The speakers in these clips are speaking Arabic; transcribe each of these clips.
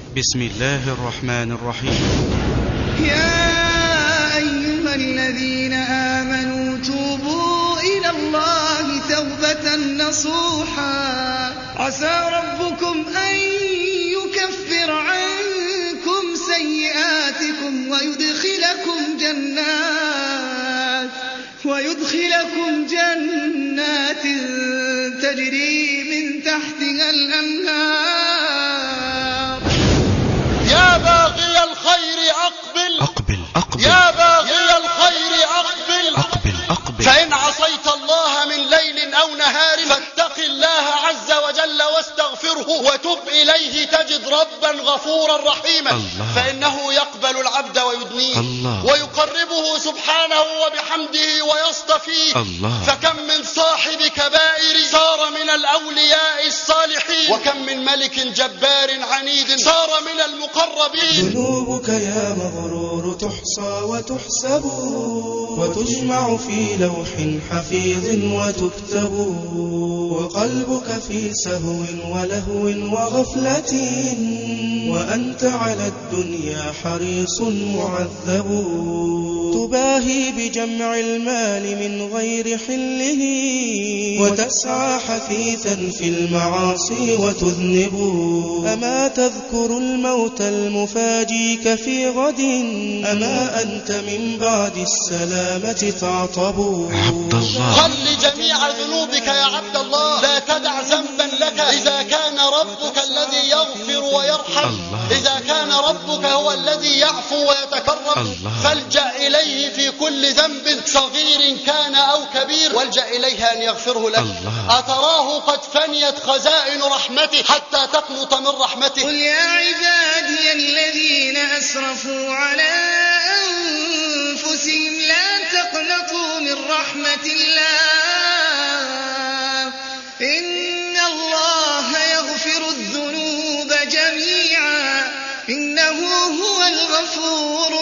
بسم الله الرحمن الرحيم. يا أيها الذين آمنوا توبوا إلى الله توبة نصوحا عسى ربكم أن يكفر عنكم سيئاتكم ويدخلكم جنات تجري من تحتها الأنهار. يا باغي الخير أقبل يا باغي الخير أقبل فإن عصيت الله من ليل أو نهار فاتق الله عز وجل واستغفره وتب إليه تجد ربا غفورا رحيما. فإنه يقبل العبد ويدنيه ويقربه سبحانه وبحمده ويصطفيه. فكم من صاحب كبائر صار من الأولياء الصالحين، وكم من ملك جبار عنيد صار من المقربين. ذنوبك يا مغرور تحصى وتحسب وتجمع في لوح حفيظ وتكتب، وقلبك في سهو ولهو وغفلة، وأنت على الدنيا حريص معذب. تباهي بجمع المال من غير حله، وتسعى حثيثا في المعاصي وتذنب. أما تذكر الموت المفاجيك في غد، أما أنت من بعد السلامة تعطب. خل جميع ذنوبك يا عبد الله، لا تدع ذنبا لك إذا كان ربك الذي يغفر ويرحم، إذا كان ربك هو الذي يعفو ويتكرم. فالجأ إليه في كل ذنب صغير كان أو كبير، والجأ إليه أن يغفره لك. أتراه قد فنيت خزائن رحمته حتى تقنط من رحمته. قل يا عبادي الذين أسرفوا على أنفسهم لا تقنطوا من رحمة الله، إن الله يغفر الذنوب جميعا إنه هو الغفور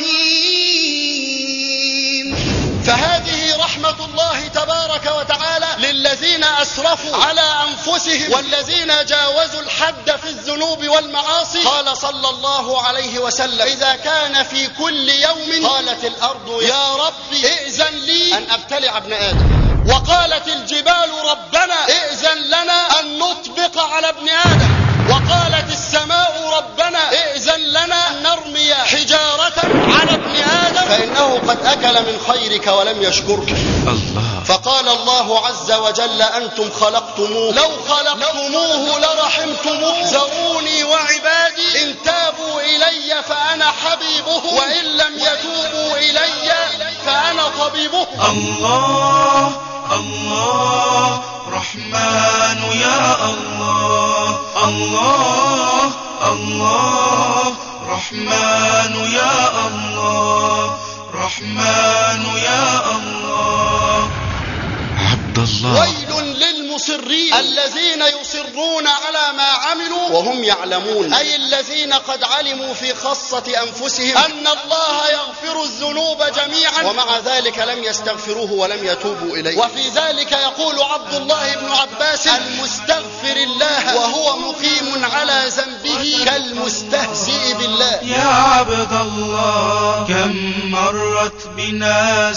الرحيم. فهذه رحمة الله تبارك وتعالى للذين أسرفوا على أنفسهم والذين جاوزوا الحد في الذنوب والمعاصي. قال صلى الله عليه وسلم: إذا كان في كل يوم قالت الأرض يا ربي ائذن لي أن أبتلع ابن آدم، وقالت الجبال ربنا ائذن لنا أن نطبق على ابن آدم، وقالت السماء ربنا ائذن لنا أن نرمي حجارة على ابن آدم فإنه قد أكل من خيرك ولم يشكرك. فقال الله عز وجل: أنتم خلقتموه، لو خلقتموه لرحمتموه، ذروني وعبادي إن تابوا إلي فأنا حبيبه، وإن لم يتوبوا إلي فأنا طبيبه. الله الله رحمن يا الله، الله الله رحمن يا الله، رحمن يا الله. عبد الله. ويل للمصرين الذين يصرون على ما عملوا وهم يعلمون، أي الذين قد علموا في خاصة أنفسهم أن الله يغفر الذنوب جميعا، ومع ذلك لم يستغفروه ولم يتوبوا إليه. وفي ذلك يقول عبد الله بن عباس: المستغفر الله وهو مقيم على ذنبه كالمستهزئ بالله. يا عبد الله، كم مرت بنا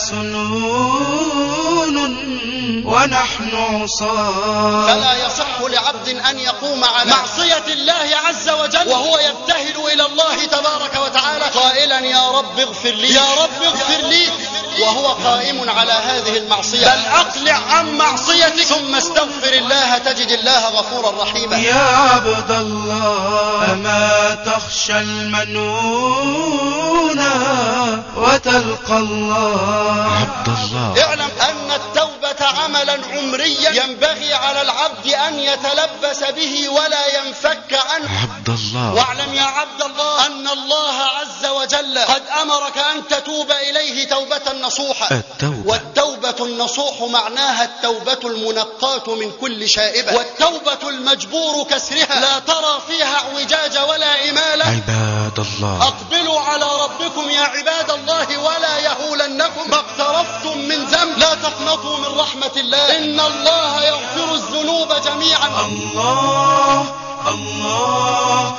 سنون ونحن عصاة، فلا يصح لعبد أن يقوم على معصية الله عز وجل وهو يبتهل إلى الله تبارك وتعالى قائلا: يا رب اغفر لي، يا رب اغفر لي، وهو قائم على هذه المعصية. بل أقلع عن معصيتك ثم استغفر الله تجد الله غفورا رحيما. يا عبد الله، أما تخشى المنون وتلقى الله. عبد الله. اعلم أن التوبة عملا عمريا ينبغي على العبد أن يتلبس به ولا ينفك عنه. عبد الله. واعلم يا عبد الله أن الله عز وجل قد أمرك أن تتوب إليه توبة نصوحة. والتوبة النصوح معناها التوبة المنقاة من كل شائبة، والتوبة المجبور كسرها لا ترى فيها اعوجاج ولا إمالة. عباد الله. أقبلوا على ربكم يا عباد الله ولا يهولنكم ما اقترفتم من ذنب. لا تقنطوا من رحمة الله، إن الله يغفر الذنوب جميعا. الله الله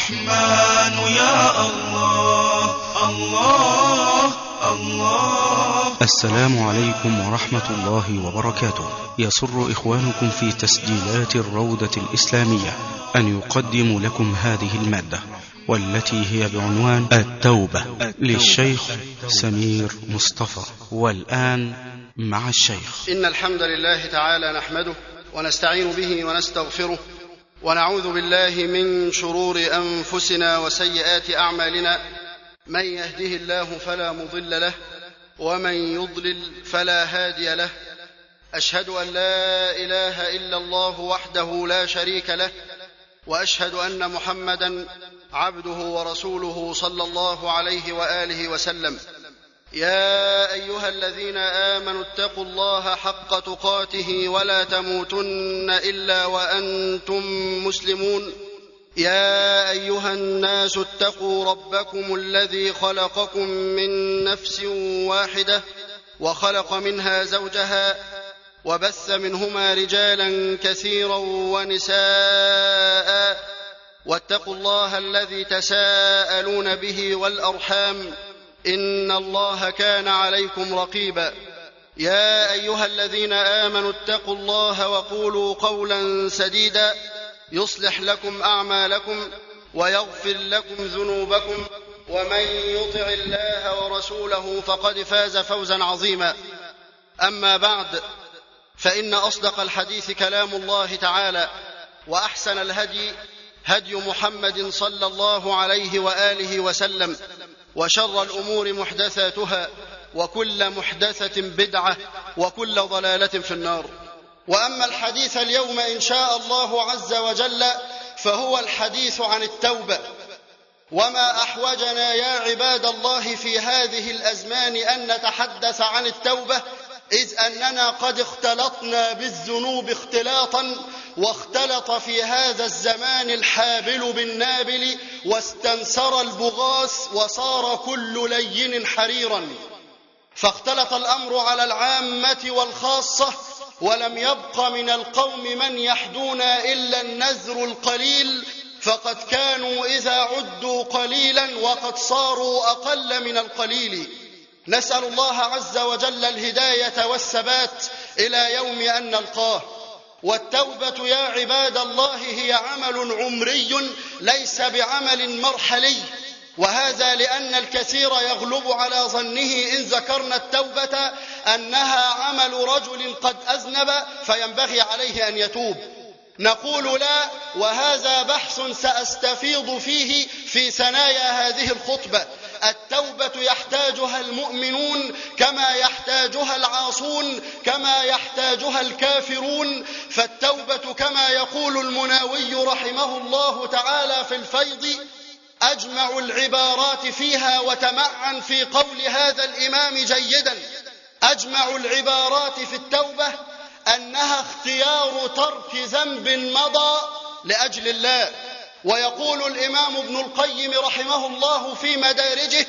الرحمن يا الله الله الله. السلام عليكم ورحمة الله وبركاته. يسر إخوانكم في تسجيلات الروضة الإسلامية أن يقدموا لكم هذه المادة، والتي هي بعنوان التوبة للشيخ سمير مصطفى. والآن مع الشيخ. إن الحمد لله تعالى نحمده ونستعين به ونستغفره، ونعوذ بالله من شرور أنفسنا وسيئات أعمالنا. من يهده الله فلا مضل له، ومن يضلل فلا هادي له. أشهد أن لا إله إلا الله وحده لا شريك له، وأشهد أن محمدا عبده ورسوله صلى الله عليه وآله وسلم. يا أيها الذين آمنوا اتقوا الله حق تقاته ولا تموتن إلا وأنتم مسلمون. يا أيها الناس اتقوا ربكم الذي خلقكم من نفس واحدة، وخلق منها زوجها، وبث منهما رجالا كثيرا ونساء. واتقوا الله الذي تساءلون به والأرحام، إن الله كان عليكم رقيبا. يا أيها الذين آمنوا اتقوا الله وقولوا قولا سديدا يصلح لكم أعمالكم ويغفر لكم ذنوبكم، ومن يطع الله ورسوله فقد فاز فوزا عظيما. أما بعد، فإن أصدق الحديث كلام الله تعالى، وأحسن الهدي هدي محمد صلى الله عليه وآله وسلم، وشر الأمور محدثاتها، وكل محدثة بدعة، وكل ضلالة في النار. وأما الحديث اليوم إن شاء الله عز وجل فهو الحديث عن التوبة. وما أحوجنا يا عباد الله في هذه الأزمان أن نتحدث عن التوبة، إذ أننا قد اختلطنا بالذنوب اختلاطا، واختلط في هذا الزمان الحابل بالنابل، واستنسر البغاث، وصار كل لين حريرا. فاختلط الأمر على العامة والخاصة، ولم يبق من القوم من يحدونا إلا النذر القليل، فقد كانوا إذا عدوا قليلا وقد صاروا أقل من القليل. نسأل الله عز وجل الهداية والثبات إلى يوم أن نلقاه. والتوبة يا عباد الله هي عمل عمري ليس بعمل مرحلي، وهذا لأن الكثير يغلب على ظنه إن ذكرنا التوبة أنها عمل رجل قد أذنب فينبغي عليه أن يتوب. نقول لا، وهذا بحث سأستفيض فيه في ثنايا هذه الخطبة. التوبة يحتاجها المؤمنون كما يحتاجها العاصون، كما يحتاجها الكافرون. فالتوبة كما يقول المناوي رحمه الله تعالى في الفيض: أجمع العبارات فيها وتمعن في قول هذا الإمام جيدا. أجمع العبارات في التوبة أنها اختيار ترك ذنب مضى لأجل الله. ويقول الإمام ابن القيم رحمه الله في مدارجه: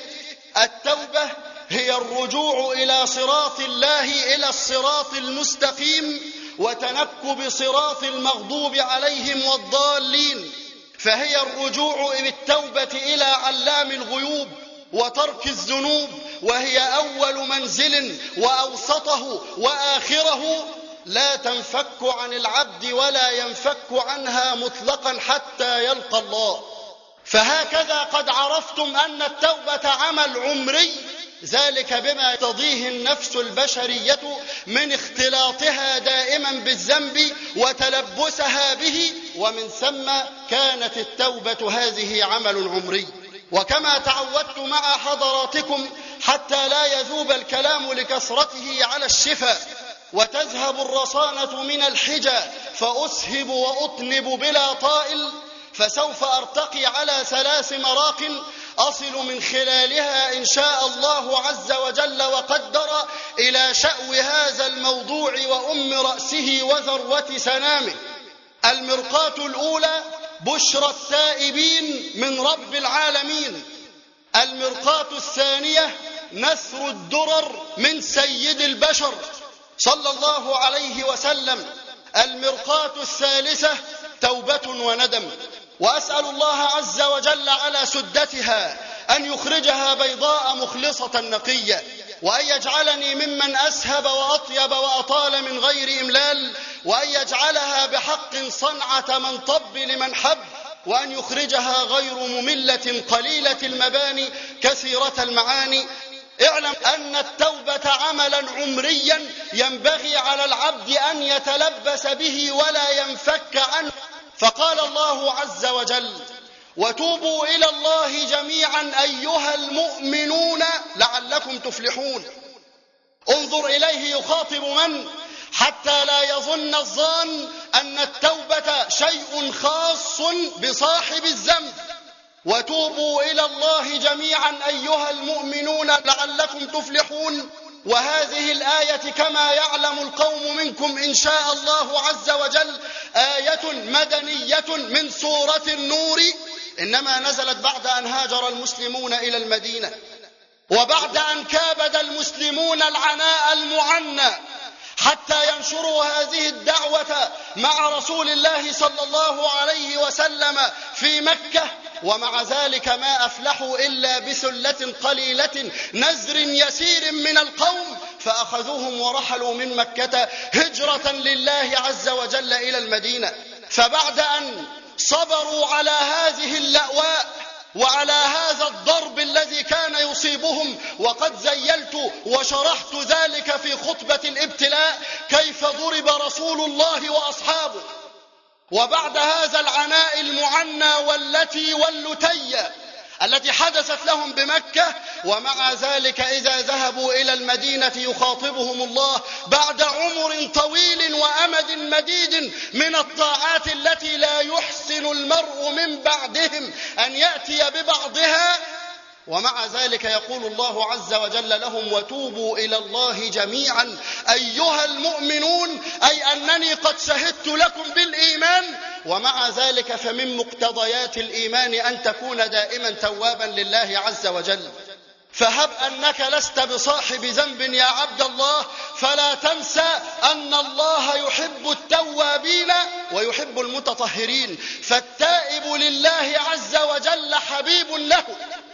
التوبة هي الرجوع إلى صراط الله، إلى الصراط المستقيم، وتنكب صراط المغضوب عليهم والضالين. فهي الرجوع بالتوبة إلى علام الغيوب وترك الذنوب، وهي أول منزل وأوسطه وآخره، لا تنفك عن العبد ولا ينفك عنها مطلقا حتى يلقى الله. فهكذا قد عرفتم أن التوبة عمل عمري، ذلك بما تضيه النفس البشرية من اختلاطها دائما بالذنب وتلبسها به، ومن ثم كانت التوبة هذه عمل عمري. وكما تعودت مع حضراتكم حتى لا يذوب الكلام لكثرته على الشفاء وتذهب الرصانة من الحجى فأسهب وأطنب بلا طائل، فسوف أرتقي على 3 مراق أصل من خلالها إن شاء الله عز وجل وقدر إلى شأو هذا الموضوع وأم رأسه وذروة سنامه. المرقاة الأولى: بشرى التائبين من رب العالمين. المرقاة الثانية: نثر الدرر من سيد البشر صلى الله عليه وسلم. المرقاة الثالثة: توبة وندم. وأسأل الله عز وجل فزتها أن يخرجها بيضاء مخلصة نقية، وأن يجعلني ممن أسهب وأطيب وأطال من غير إملال، وأن يجعلها بحق صنعة من طب لمن حب، وأن يخرجها غير مملة قليلة المباني كثيرة المعاني. اعلم أن التوبة عملا عمريا ينبغي على العبد أن يتلبس به ولا ينفك عنه. فقال الله عز وجل: وتوبوا إلى الله جميعا أيها المؤمنون لعلكم تفلحون. انظر إليه يخاطب من؟ حتى لا يظن الظان أن التوبة شيء خاص بصاحب الذنب. وتوبوا إلى الله جميعا أيها المؤمنون لعلكم تفلحون. وهذه الآية كما يعلم القوم منكم إن شاء الله عز وجل آية مدنية من سورة النور، إنما نزلت بعد أن هاجر المسلمون إلى المدينة، وبعد أن كابد المسلمون العناء المعنى حتى ينشروا هذه الدعوة مع رسول الله صلى الله عليه وسلم في مكة. ومع ذلك ما أفلحوا إلا بثلة قليلة نزر يسير من القوم، فأخذوهم ورحلوا من مكة هجرة لله عز وجل إلى المدينة. فبعد أن صبروا على هذه اللأواء وعلى هذا الضرب الذي كان يصيبهم، وقد زيلت وشرحت ذلك في خطبة الابتلاء كيف ضرب رسول الله وأصحابه، وبعد هذا العناء المعنى والتي واللتي التي حدثت لهم بمكة، ومع ذلك إذا ذهبوا إلى المدينة يخاطبهم الله بعد عمر طويل وأمد مديد من الطاعات التي لا يحسن المرء من بعدهم أن يأتي ببعضها، ومع ذلك يقول الله عز وجل لهم: وتوبوا إلى الله جميعا أيها المؤمنون، أي أنني قد شهدت لكم بالإيمان، ومع ذلك فمن مقتضيات الإيمان أن تكون دائما توابا لله عز وجل. فهب أنك لست بصاحب ذنب يا عبد الله، فلا تنسى أن الله يحب التوابين ويحب المتطهرين، فالتائب لله عز وجل حبيب له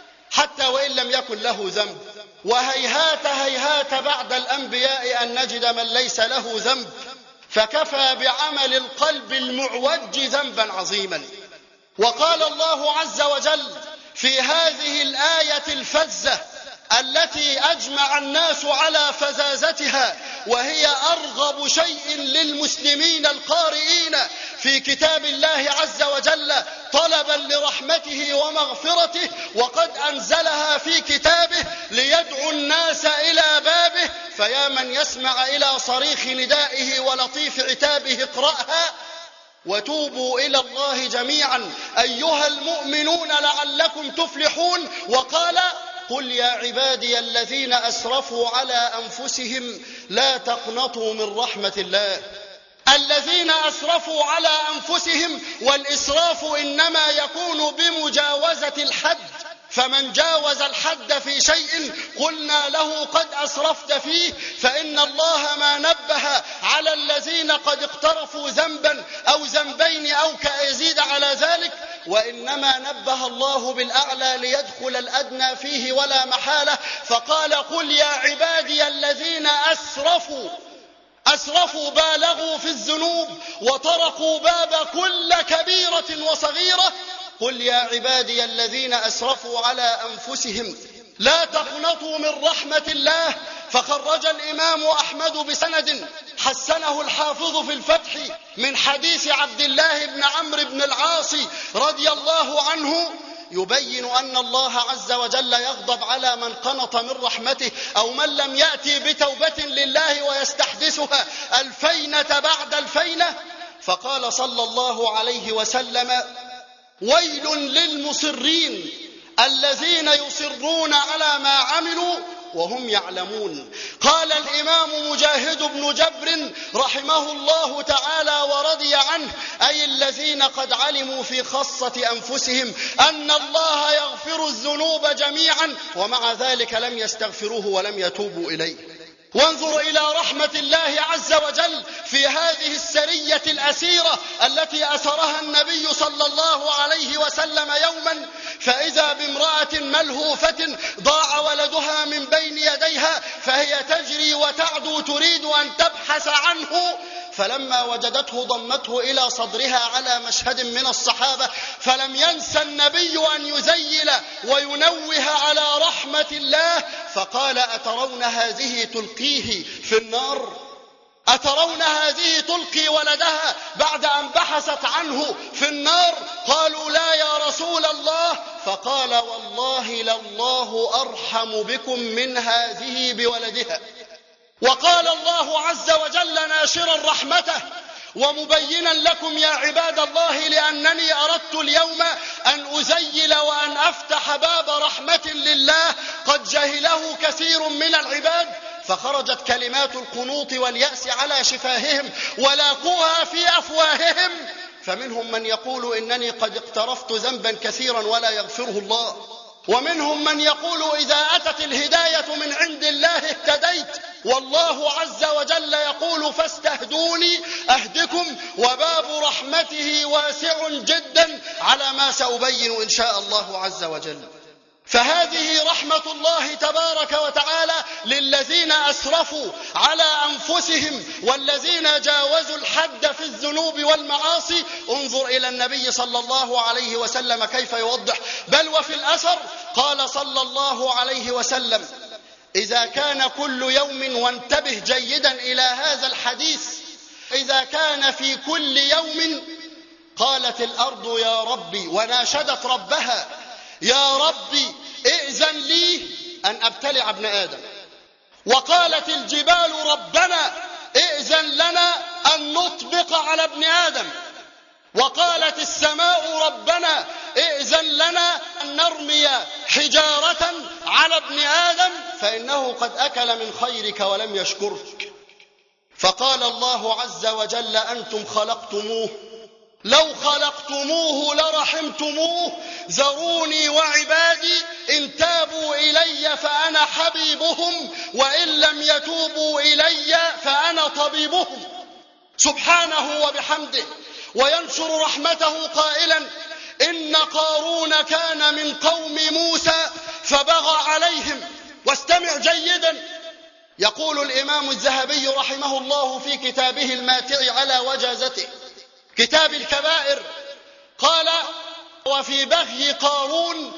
حتى وإن لم يكن له ذنب. وهيهات هيهات بعد الأنبياء أن نجد من ليس له ذنب، فكفى بعمل القلب المعوج ذنبا عظيما. وقال الله عز وجل في هذه الآية الفزة التي أجمع الناس على فزازتها، وهي أرغب شيء للمسلمين القارئين في كتاب الله عز وجل طلبا لرحمته ومغفرته، وقد أنزلها في كتابه ليدعو الناس إلى بابه، فيا من يسمع إلى صريخ ندائه ولطيف عتابه اقرأها: وتوبوا إلى الله جميعا أيها المؤمنون لعلكم تفلحون. وقال: قل يا عبادي الذين أسرفوا على أنفسهم لا تقنطوا من رحمة الله. الذين أسرفوا على أنفسهم، والإسراف إنما يكون بمجاوزة الحد، فمن جاوز الحد في شيء قلنا له قد أسرفت فيه، فإن الله ما نبه على الذين قد اقترفوا ذنبا أو ذنبين أو كيزيد على ذلك، وإنما نبه الله بالأعلى ليدخل الأدنى فيه ولا محالة، فقال: قل يا عبادي الذين أسرفوا بالغوا في الذنوب وطرقوا باب كل كبيرة وصغيرة. قل يا عبادي الذين أسرفوا على أنفسهم لا تقنطوا من رحمة الله. فخرج الإمام أحمد بسند حسنه الحافظ في الفتح من حديث عبد الله بن عمرو بن العاص رضي الله عنه، يبين أن الله عز وجل يغضب على من قنط من رحمته أو من لم يأتي بتوبة لله ويستحدثها الفينة بعد الفينة. فقال صلى الله عليه وسلم: ويل للمصرين الذين يصرون على ما عملوا وهم يعلمون. قال الإمام مجاهد بن جبر رحمه الله تعالى ورضي عنه: أي الذين قد علموا في خاصة أنفسهم أن الله يغفر الذنوب جميعا، ومع ذلك لم يستغفروه ولم يتوبوا إليه. وانظر إلى رحمة الله عز وجل في هذه السرية الأسيرة التي أسرها النبي صلى الله عليه وسلم يوما، فإذا بامرأة ملهوفة ضاع ولدها من بين يديها فهي تجري وتعدو تريد أن تبحث عنه، فلما وجدته ضمته إلى صدرها على مشهد من الصحابة، فلم ينس النبي أن يزيل وينوه على رحمة الله، فقال: أترون هذه تلقيه في النار؟ أترون هذه تلقي ولدها بعد أن بحثت عنه في النار؟ قالوا: لا يا رسول الله. فقال: والله لله أرحم بكم من هذه بولدها. وقال الله عز وجل ناشرا رحمته ومبينا لكم يا عباد الله: لأنني أردت اليوم أن أزيل وأن أفتح باب رحمة لله قد جهله كثير من العباد، فخرجت كلمات القنوط واليأس على شفاههم ولاقوها في أفواههم، فمنهم من يقول: إنني قد اقترفت ذنبا كثيرا ولا يغفره الله، ومنهم من يقول: إذا أتت الهداية من عند الله اهتديت، والله عز وجل يقول: فاستهدوني أهدكم، وباب رحمته واسع جدا على ما سأبين إن شاء الله عز وجل. فهذه رحمة الله تبارك وتعالى للذين أسرفوا على أنفسهم والذين جاوزوا الحد في الذنوب والمعاصي. انظر إلى النبي صلى الله عليه وسلم كيف يوضح، بل وفي الأثر قال صلى الله عليه وسلم: إذا كان كل يوم، وانتبه جيدا إلى هذا الحديث، إذا كان في كل يوم قالت الأرض يا ربي، وناشدت ربها: يا ربي ائذن لي أن أبتلع ابن آدم. وقالت الجبال: ربنا ائذن لنا أن نطبق على ابن آدم. وقالت السماء: ربنا ائذن لنا أن نرمي حجارة على ابن آدم فإنه قد أكل من خيرك ولم يشكرك. فقال الله عز وجل: أنتم خلقتموه، لو خلقتموه لرحمتموه، ذروني وعبادي إن تابوا إلي فأنا حبيبهم، وإن لم يتوبوا إلي فأنا طبيبهم. سبحانه وبحمده. وينشر رحمته قائلا: إن قارون كان من قوم موسى فبغى عليهم. واستمع جيدا، يقول الإمام الذهبي رحمه الله في كتابه الماتع على وجازته، كتاب الكبائر، قال: وفي بغي قارون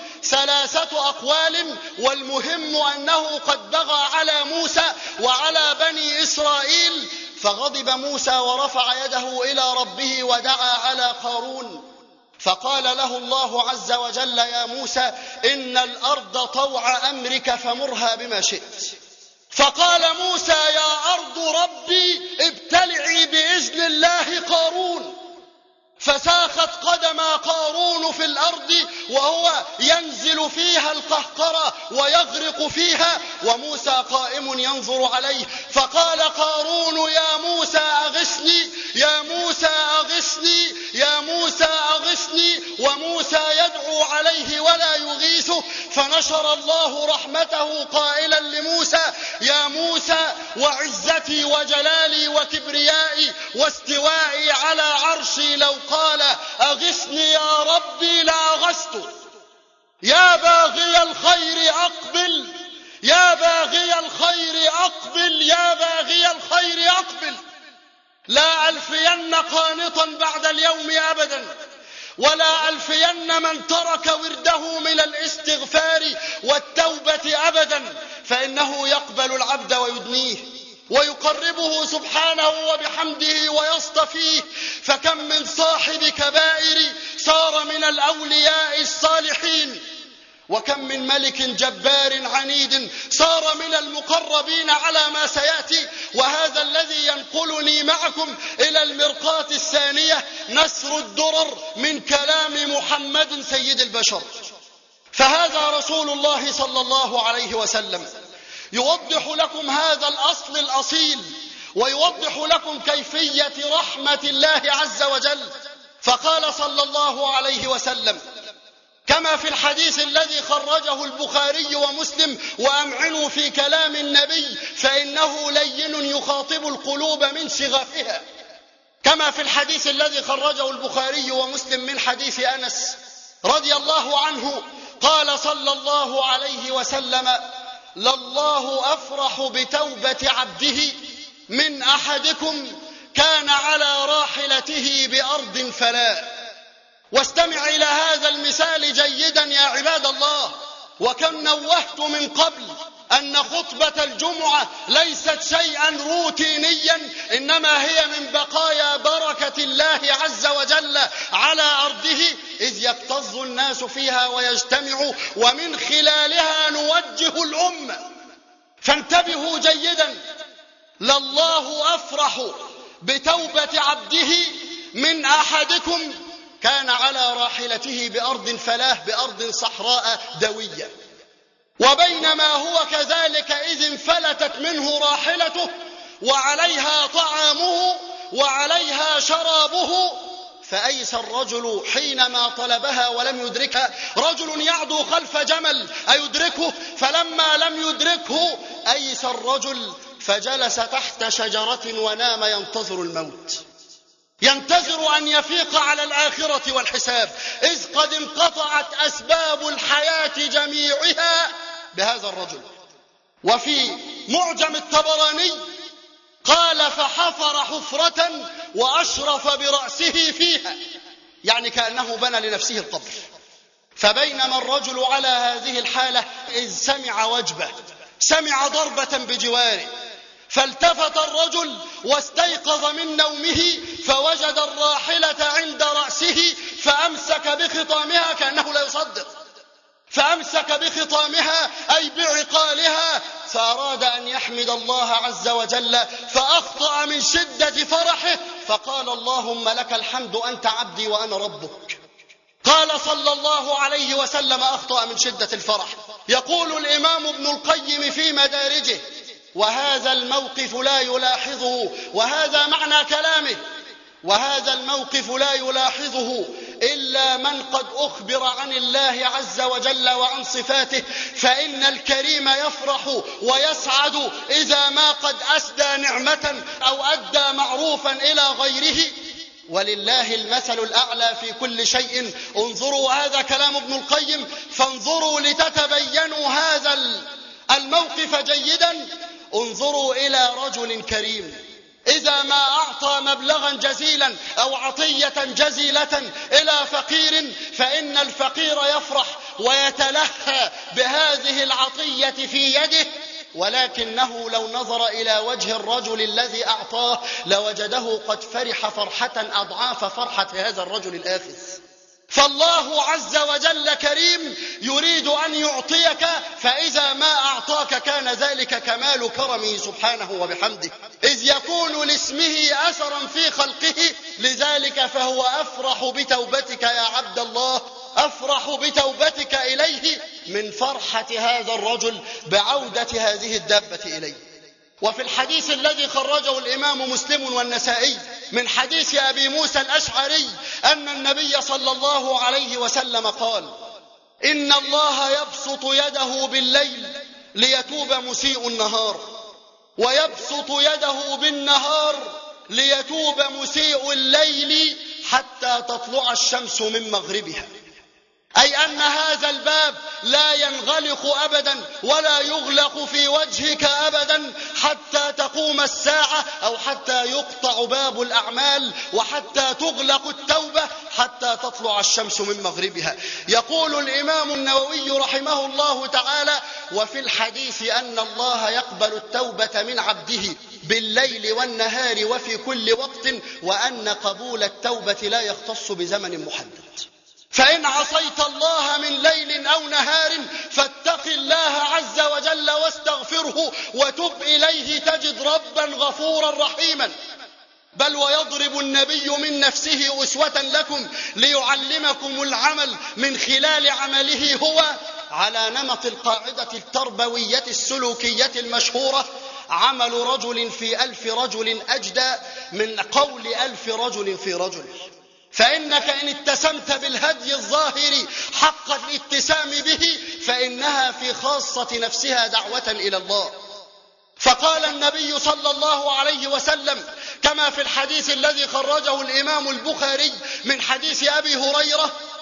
3 أقوال، والمهم أنه قد بغى على موسى وعلى بني إسرائيل، فغضب موسى ورفع يده إلى ربه ودعا على قارون، فقال له الله عز وجل: يا موسى إن الأرض طوع أمرك فمرها بما شئت. فقال موسى: يا أرض ربي ابتلعي بإذن الله قارون. فساخت قدم قارون في الأرض وهو ينزل فيها القهقرة ويغرق فيها، وموسى قائم ينظر عليه. فقال قارون: يا موسى أغثني، يا موسى أغثني، يا موسى أغثني، وموسى يدعو عليه ولا يغيثه. فنشر الله رحمته قائلا لموسى: يا موسى وعزتي وجلالي وكبريائي واستوائي على عرشي لو قال أغثني يا ربي لأغثت. يا باغي الخير أقبل، يا باغي الخير أقبل، يا باغي الخير أقبل. لا ألفين قانطا بعد اليوم أبدا، ولا ألفين من ترك ورده من الاستغفار والتوبة أبدا، فإنه يقبل العبد ويدنيه ويقربه سبحانه وبحمده ويصطفيه. فكم من صاحب كبائر صار من الأولياء الصالحين، وكم من ملك جبار عنيد صار من المقربين على ما سيأتي. وهذا الذي ينقلني معكم إلى المرقاة الثانية، نسر الدرر من كلام محمد سيد البشر. فهذا رسول الله صلى الله عليه وسلم يوضح لكم هذا الأصل الأصيل، ويوضح لكم كيفية رحمة الله عز وجل. فقال صلى الله عليه وسلم كما في الحديث الذي خرجه البخاري ومسلم: وأمعنوا في كلام النبي فإنه لين يخاطب القلوب من شغفها. كما في الحديث الذي خرجه البخاري ومسلم من حديث أنس رضي الله عنه قال صلى الله عليه وسلم: لله أفرح بتوبة عبده من أحدكم كان على راحلته بأرض فلاة. واستمع إلى هذا المثال جيدا يا عباد الله. وكم نوهت من قبل أن خطبة الجمعة ليست شيئا روتينيا، إنما هي من بقايا بركة الله عز وجل على أرضه، إذ يكتظ الناس فيها ويجتمع، ومن خلالها نوجه الأمة. فانتبهوا جيدا: لله أفرح بتوبة عبده من أحدكم كان على راحلته بأرض فلاة، بأرض صحراء دوية. وبينما هو كذلك إذ انفلتت منه راحلته وعليها طعامه وعليها شرابه، فأيس الرجل حينما طلبها ولم يدركها. رجل يعدو خلف جمل أيدركه؟ فلما لم يدركه أيس الرجل فجلس تحت شجرة ونام ينتظر الموت، ينتظر أن يفيق على الآخرة والحساب، إذ قد انقطعت أسباب الحياة جميعها بهذا الرجل. وفي معجم الطبراني قال: فحفر حفرة وأشرف برأسه فيها، يعني كأنه بنى لنفسه القبر. فبينما الرجل على هذه الحالة إذ سمع وجبة، سمع ضربة بجواره، فالتفت الرجل واستيقظ من نومه فوجد الراحلة عند رأسه، فأمسك بخطامها كأنه لا يصدق، فأمسك بخطامها أي بعقالها، فأراد أن يحمد الله عز وجل فأخطأ من شدة فرحه، فقال: اللهم لك الحمد أنت عبدي وأنا ربك. قال صلى الله عليه وسلم: أخطأ من شدة الفرح. يقول الإمام ابن القيم في مدارجه: وهذا الموقف لا يلاحظه، وهذا معنى كلامه، وهذا الموقف لا يلاحظه إلا من قد أخبر عن الله عز وجل وعن صفاته، فإن الكريم يفرح ويسعد إذا ما قد أسدى نعمة أو أدى معروفا إلى غيره، ولله المثل الأعلى في كل شيء. انظروا، هذا كلام ابن القيم، فانظروا لتتبينوا هذا الموقف جيدا. انظروا إلى رجل كريم إذا ما أعطى مبلغا جزيلا أو عطية جزيلة إلى فقير، فإن الفقير يفرح ويتلهى بهذه العطية في يده، ولكنه لو نظر إلى وجه الرجل الذي أعطاه لوجده قد فرح فرحة أضعاف فرحة هذا الرجل الآخذ. فالله عز وجل كريم يريد أن يعطيك، فإذا ما أعطاك كان ذلك كمال كرمه سبحانه وبحمده، إذ يكون لاسمه أثرا في خلقه. لذلك فهو أفرح بتوبتك يا عبد الله، أفرح بتوبتك إليه من فرحة هذا الرجل بعودة هذه الدابة إليه. وفي الحديث الذي خرجه الإمام مسلم والنسائي من حديث أبي موسى الأشعري أن النبي صلى الله عليه وسلم قال: إن الله يبسط يده بالليل ليتوب مسيء النهار، ويبسط يده بالنهار ليتوب مسيء الليل حتى تطلع الشمس من مغربها. أي أن هذا الباب لا ينغلق أبدا ولا يغلق في وجهك أبدا حتى تقوم الساعة، أو حتى يقطع باب الأعمال، وحتى تغلق التوبة حتى تطلع الشمس من مغربها. يقول الإمام النووي رحمه الله تعالى: وفي الحديث أن الله يقبل التوبة من عبده بالليل والنهار وفي كل وقت، وأن قبول التوبة لا يختص بزمن محدد. فإن عصيت الله من ليل أو نهار فاتق الله عز وجل واستغفره وتب إليه تجد ربا غفورا رحيما. بل ويضرب النبي من نفسه أسوة لكم ليعلمكم العمل من خلال عمله هو على نمط القاعدة التربوية السلوكية المشهورة: عمل رجل في 1000 رجل أجدى من قول 1000 رجل في رجل. فإنك إن اتسمت بالهدي الظاهر حق الاتسام به فإنها في خاصة نفسها دعوة إلى الله. فقال النبي صلى الله عليه وسلم كما في الحديث الذي خرجه الإمام البخاري من حديث أبي هريرة: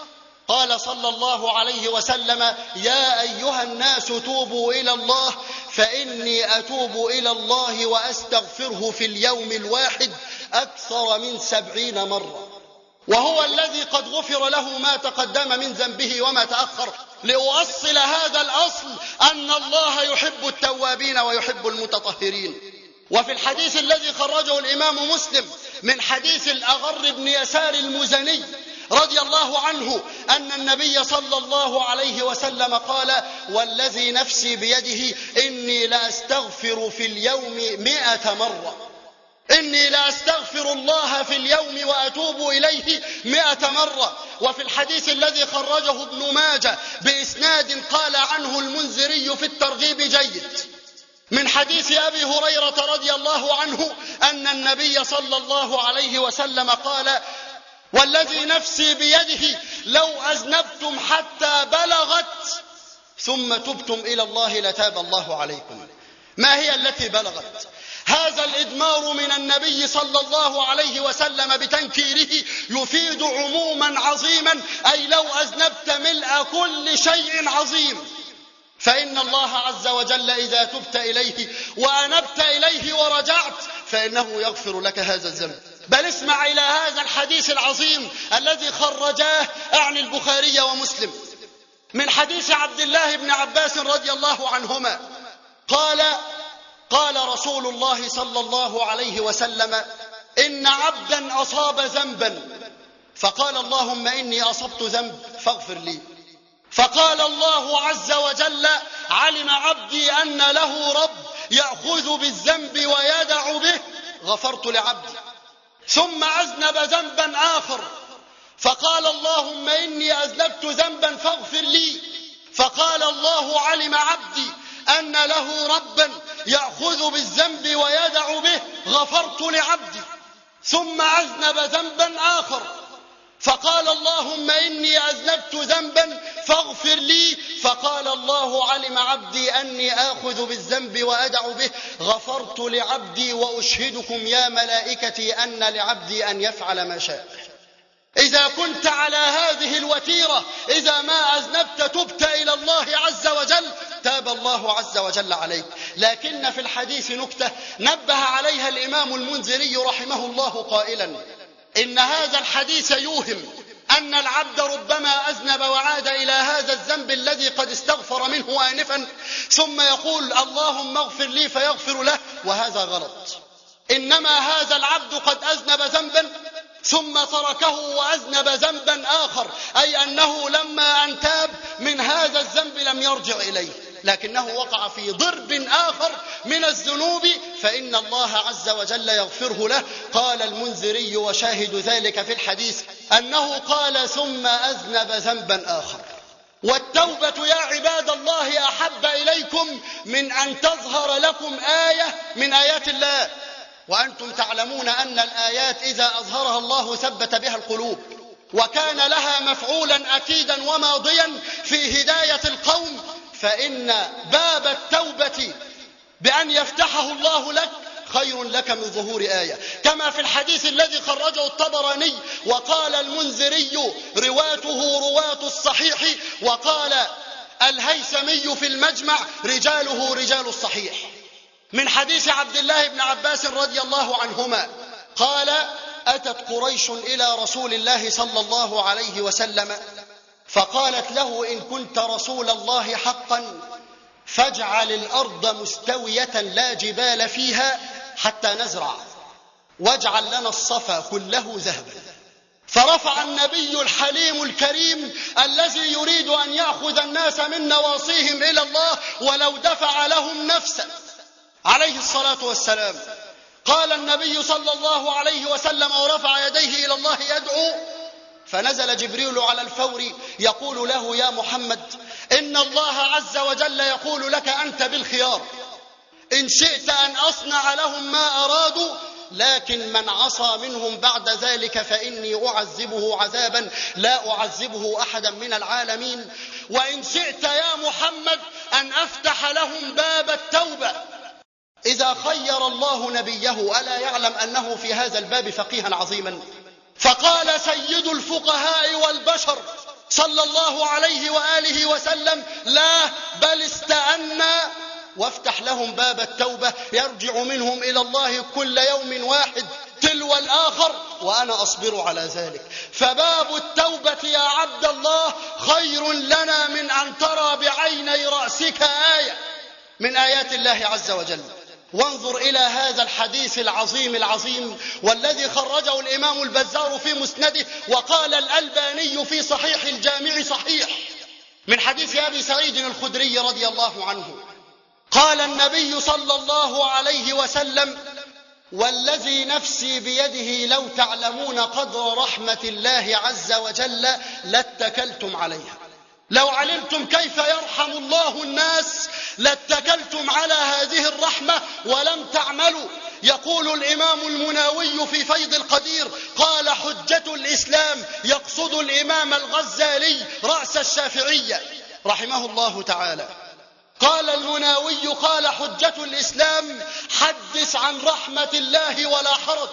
قال صلى الله عليه وسلم: يا أيها الناس توبوا إلى الله فإني أتوب إلى الله وأستغفره في اليوم الواحد أكثر من 70 مرة، وهو الذي قد غفر له ما تقدم من ذنبه وما تأخر. لأؤصل هذا الأصل أن الله يحب التوابين ويحب المتطهرين. وفي الحديث الذي خرجه الإمام مسلم من حديث الأغر بن يسار المزني رضي الله عنه أن النبي صلى الله عليه وسلم قال: والذي نفسي بيده إني لأستغفر في اليوم 100 مرة، إني لأستغفر الله في اليوم وأتوب إليه 100 مرة. وفي الحديث الذي خرجه ابن ماجه بإسناد قال عنه المنذري في الترغيب جيد، من حديث أبي هريرة رضي الله عنه أن النبي صلى الله عليه وسلم قال: والذي نفسي بيده لو أذنبتم حتى بلغت ثم تبتم إلى الله لتاب الله عليكم. ما هي التي بلغت؟ هذا الإدمار من النبي صلى الله عليه وسلم بتنكيره يفيد عموما عظيما، أي لو أذنبت ملء كل شيء عظيم، فإن الله عز وجل إذا تبت إليه وأنبت إليه ورجعت فإنه يغفر لك هذا الذنب. بل اسمع إلى هذا الحديث العظيم الذي خرجاه عن البخاري ومسلم من حديث عبد الله بن عباس رضي الله عنهما قال رسول الله صلى الله عليه وسلم: إن عبدا أصاب ذنبا فقال: اللهم إني أصبت ذنب فاغفر لي. فقال الله عز وجل: علم عبدي أن له رب يأخذ بالذنب ويدع به، غفرت لعبدي. ثم أذنب ذنبا آخر فقال: اللهم إني أذنبت ذنبا فاغفر لي. فقال الله: علم عبدي أن له ربا يأخذ بالذنب ويدع به، غفرت لعبدي. ثم أذنب ذنبا آخر فقال: اللهم إني أذنبت ذنبا فاغفر لي. فقال الله: علم عبدي أني آخذ بالذنب وأدع به، غفرت لعبدي. وأشهدكم يا ملائكتي أن لعبدي أن يفعل ما شاء. إذا كنت على هذه الوتيرة، إذا ما أذنبت تبت إلى الله عز وجل، تاب الله عز وجل عليك. لكن في الحديث نكتة نبه عليها الإمام المنذري رحمه الله قائلا: إن هذا الحديث يوهم أن العبد ربما أذنب وعاد إلى هذا الذنب الذي قد استغفر منه آنفا ثم يقول: اللهم اغفر لي فيغفر له، وهذا غلط. إنما هذا العبد قد أذنب ذنبا ثم تركه وأذنب ذنبا آخر، أي أنه لما أن تاب من هذا الذنب لم يرجع إليه، لكنه وقع في ضرب آخر من الذنوب، فإن الله عز وجل يغفره له. قال المنذري: وشاهد ذلك في الحديث أنه قال: ثم أذنب ذنبا آخر. والتوبة يا عباد الله أحب إليكم من أن تظهر لكم آية من آيات الله، وأنتم تعلمون أن الآيات إذا أظهرها الله ثبت بها القلوب، وكان لها مفعولا أكيدا وماضيا في هداية القوم. فإن باب التوبة بأن يفتحه الله لك خير لك من ظهور آية، كما في الحديث الذي خرجه الطبراني وقال المنذري: رواته رواة الصحيح، وقال الهيثمي في المجمع: رجاله رجال الصحيح، من حديث عبد الله بن عباس رضي الله عنهما قال: أتت قريش إلى رسول الله صلى الله عليه وسلم فقالت له: إن كنت رسول الله حقا فاجعل الأرض مستوية لا جبال فيها حتى نزرع، واجعل لنا الصفا كله ذهبا. فرفع النبي الحليم الكريم الذي يريد أن يأخذ الناس من نواصيهم إلى الله ولو دفع لهم نفسا عليه الصلاة والسلام، قال النبي صلى الله عليه وسلم ورفع يديه إلى الله يدعو، فنزل جبريل على الفور يقول له: يا محمد، إن الله عز وجل يقول لك أنت بالخيار، إن شئت أن أصنع لهم ما أرادوا، لكن من عصى منهم بعد ذلك فإني أعذبه عذابا لا أعذبه أحدا من العالمين، وإن شئت يا محمد أن أفتح لهم باب التوبة. إذا خير الله نبيه ألا يعلم أنه في هذا الباب فقيها عظيما؟ فقال سيد الفقهاء والبشر صلى الله عليه وآله وسلم لا بل استأنى وافتح لهم باب التوبة يرجع منهم إلى الله كل يوم واحد تلو الآخر وأنا أصبر على ذلك. فباب التوبة يا عبد الله خير لنا من أن ترى بعيني رأسك آية من آيات الله عز وجل. وانظر إلى هذا الحديث العظيم والذي خرجه الإمام البزار في مسنده وقال الألباني في صحيح الجامع صحيح من حديث أبي سعيد الخدري رضي الله عنه قال النبي صلى الله عليه وسلم: والذي نفسي بيده لو تعلمون قدر رحمة الله عز وجل لاتكلتم عليها. لو علمتم كيف يرحم الله الناس لاتكلتم على هذه الرحمة ولم تعملوا. يقول الإمام المناوي في فيض القدير قال: حجة الإسلام، يقصد الإمام الغزالي رأس الشافعية رحمه الله تعالى. قال المناوي قال: حجة الإسلام حدث عن رحمة الله ولا حرج،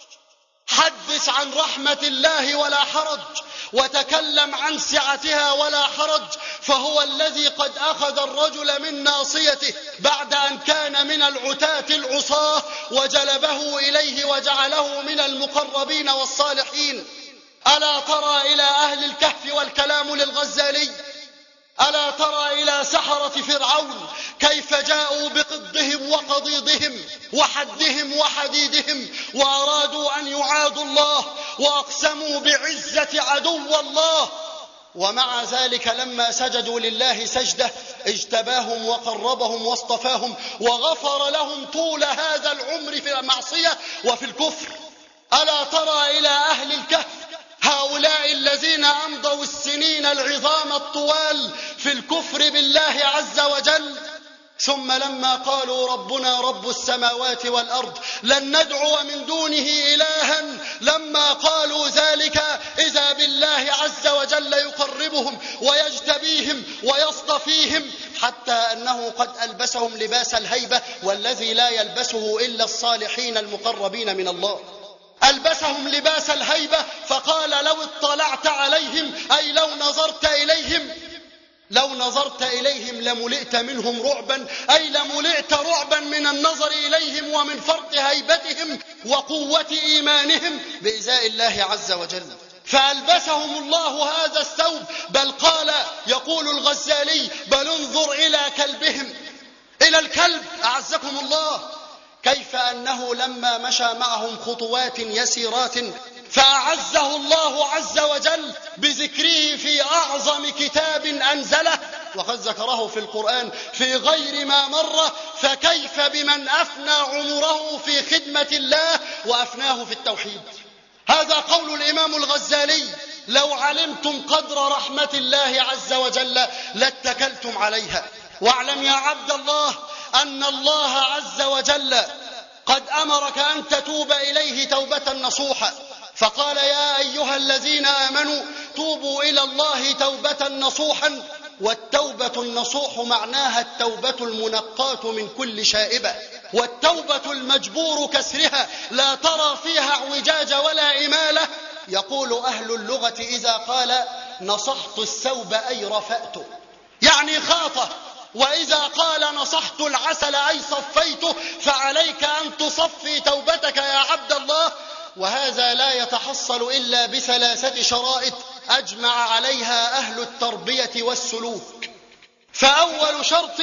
حدث عن رحمة الله ولا حرج، وتكلم عن سعتها ولا حرج، فهو الذي قد أخذ الرجل من ناصيته بعد أن كان من العتاة العصاة وجلبه إليه وجعله من المقربين والصالحين. ألا ترى إلى أهل الكهف والكلام للغزالي؟ ألا ترى إلى سحرة فرعون كيف جاءوا بقضهم وقضيضهم وحدهم وحديدهم وأرادوا أن يعادوا الله وأقسموا بعزة عدو الله، ومع ذلك لما سجدوا لله سجدة اجتباهم وقربهم واصطفاهم وغفر لهم طول هذا العمر في المعصية وفي الكفر. ألا ترى إلى أهل الكهف هؤلاء الذين أمضوا السنين العظام الطوال في الكفر بالله عز وجل، ثم لما قالوا ربنا رب السماوات والأرض لن ندعو من دونه إلها، لما قالوا ذلك إذا بالله عز وجل يقربهم ويجتبيهم ويصطفيهم حتى أنه قد ألبسهم لباس الهيبة والذي لا يلبسه إلا الصالحين المقربين من الله. ألبسهم لباس الهيبة فقال: لو اطلعت عليهم أي لو نظرت إليهم لملئت منهم رعبا، أي لملئت رعبا من النظر إليهم ومن فرط هيبتهم وقوة إيمانهم بإزاء الله عز وجل. فألبسهم الله هذا الثوب، بل قال يقول الغزالي: بل انظر إلى كلبهم، إلى الكلب أعزكم الله، كيف أنه لما مشى معهم خطوات يسيرات فأعزه الله عز وجل بذكره في أعظم كتاب أنزله، وقد ذكره في القرآن في غير ما مر، فكيف بمن أفنى عمره في خدمة الله وأفناه في التوحيد. هذا قول الإمام الغزالي: لو علمتم قدر رحمة الله عز وجل لاتكلتم عليها. واعلم يا عبد الله أن الله عز وجل قد أمرك أن تتوب إليه توبة نصوحة، فقال: يا أيها الذين آمنوا توبوا إلى الله توبة نصوحا. والتوبة النصوح معناها التوبة المنقاة من كل شائبة، والتوبة المجبور كسرها لا ترى فيها اعوجاج ولا إمالة. يقول أهل اللغة إذا قال نصحت الثوب أي رفأته يعني خاطه، وإذا قال نصحت العسل أي صفيته، فعليك أن تصفي توبتك يا عبد الله. وهذا لا يتحصل إلا بثلاثة شرائط أجمع عليها أهل التربية والسلوك. فأول شرط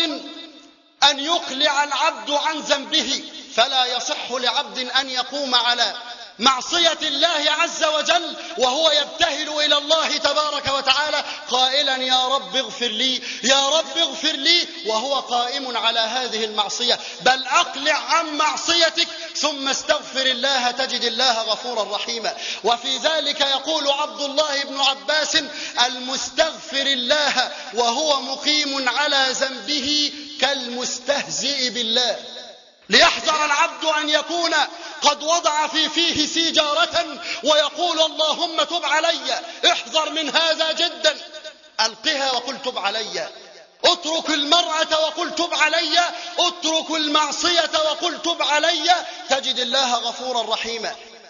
أن يقلع العبد عن ذنبه، فلا يصح لعبد أن يقوم على معصية الله عز وجل وهو يبتهل إلى الله تبارك وتعالى قائلا: يا رب اغفر لي، يا رب اغفر لي، وهو قائم على هذه المعصية. بل أقلع عن معصيتك ثم استغفر الله تجد الله غفورا رحيما. وفي ذلك يقول عبد الله بن عباس: المستغفر الله وهو مقيم على ذنبه كالمستهزئ بالله. ليحذر العبد أن يكون قد وضع في فيه سيجارة ويقول اللهم تب علي. احذر من هذا جدا. ألقها وقل تب علي، اترك المرأة وقل تب علي، اترك المعصية وقل تب علي، تجد الله غفورا رحيما.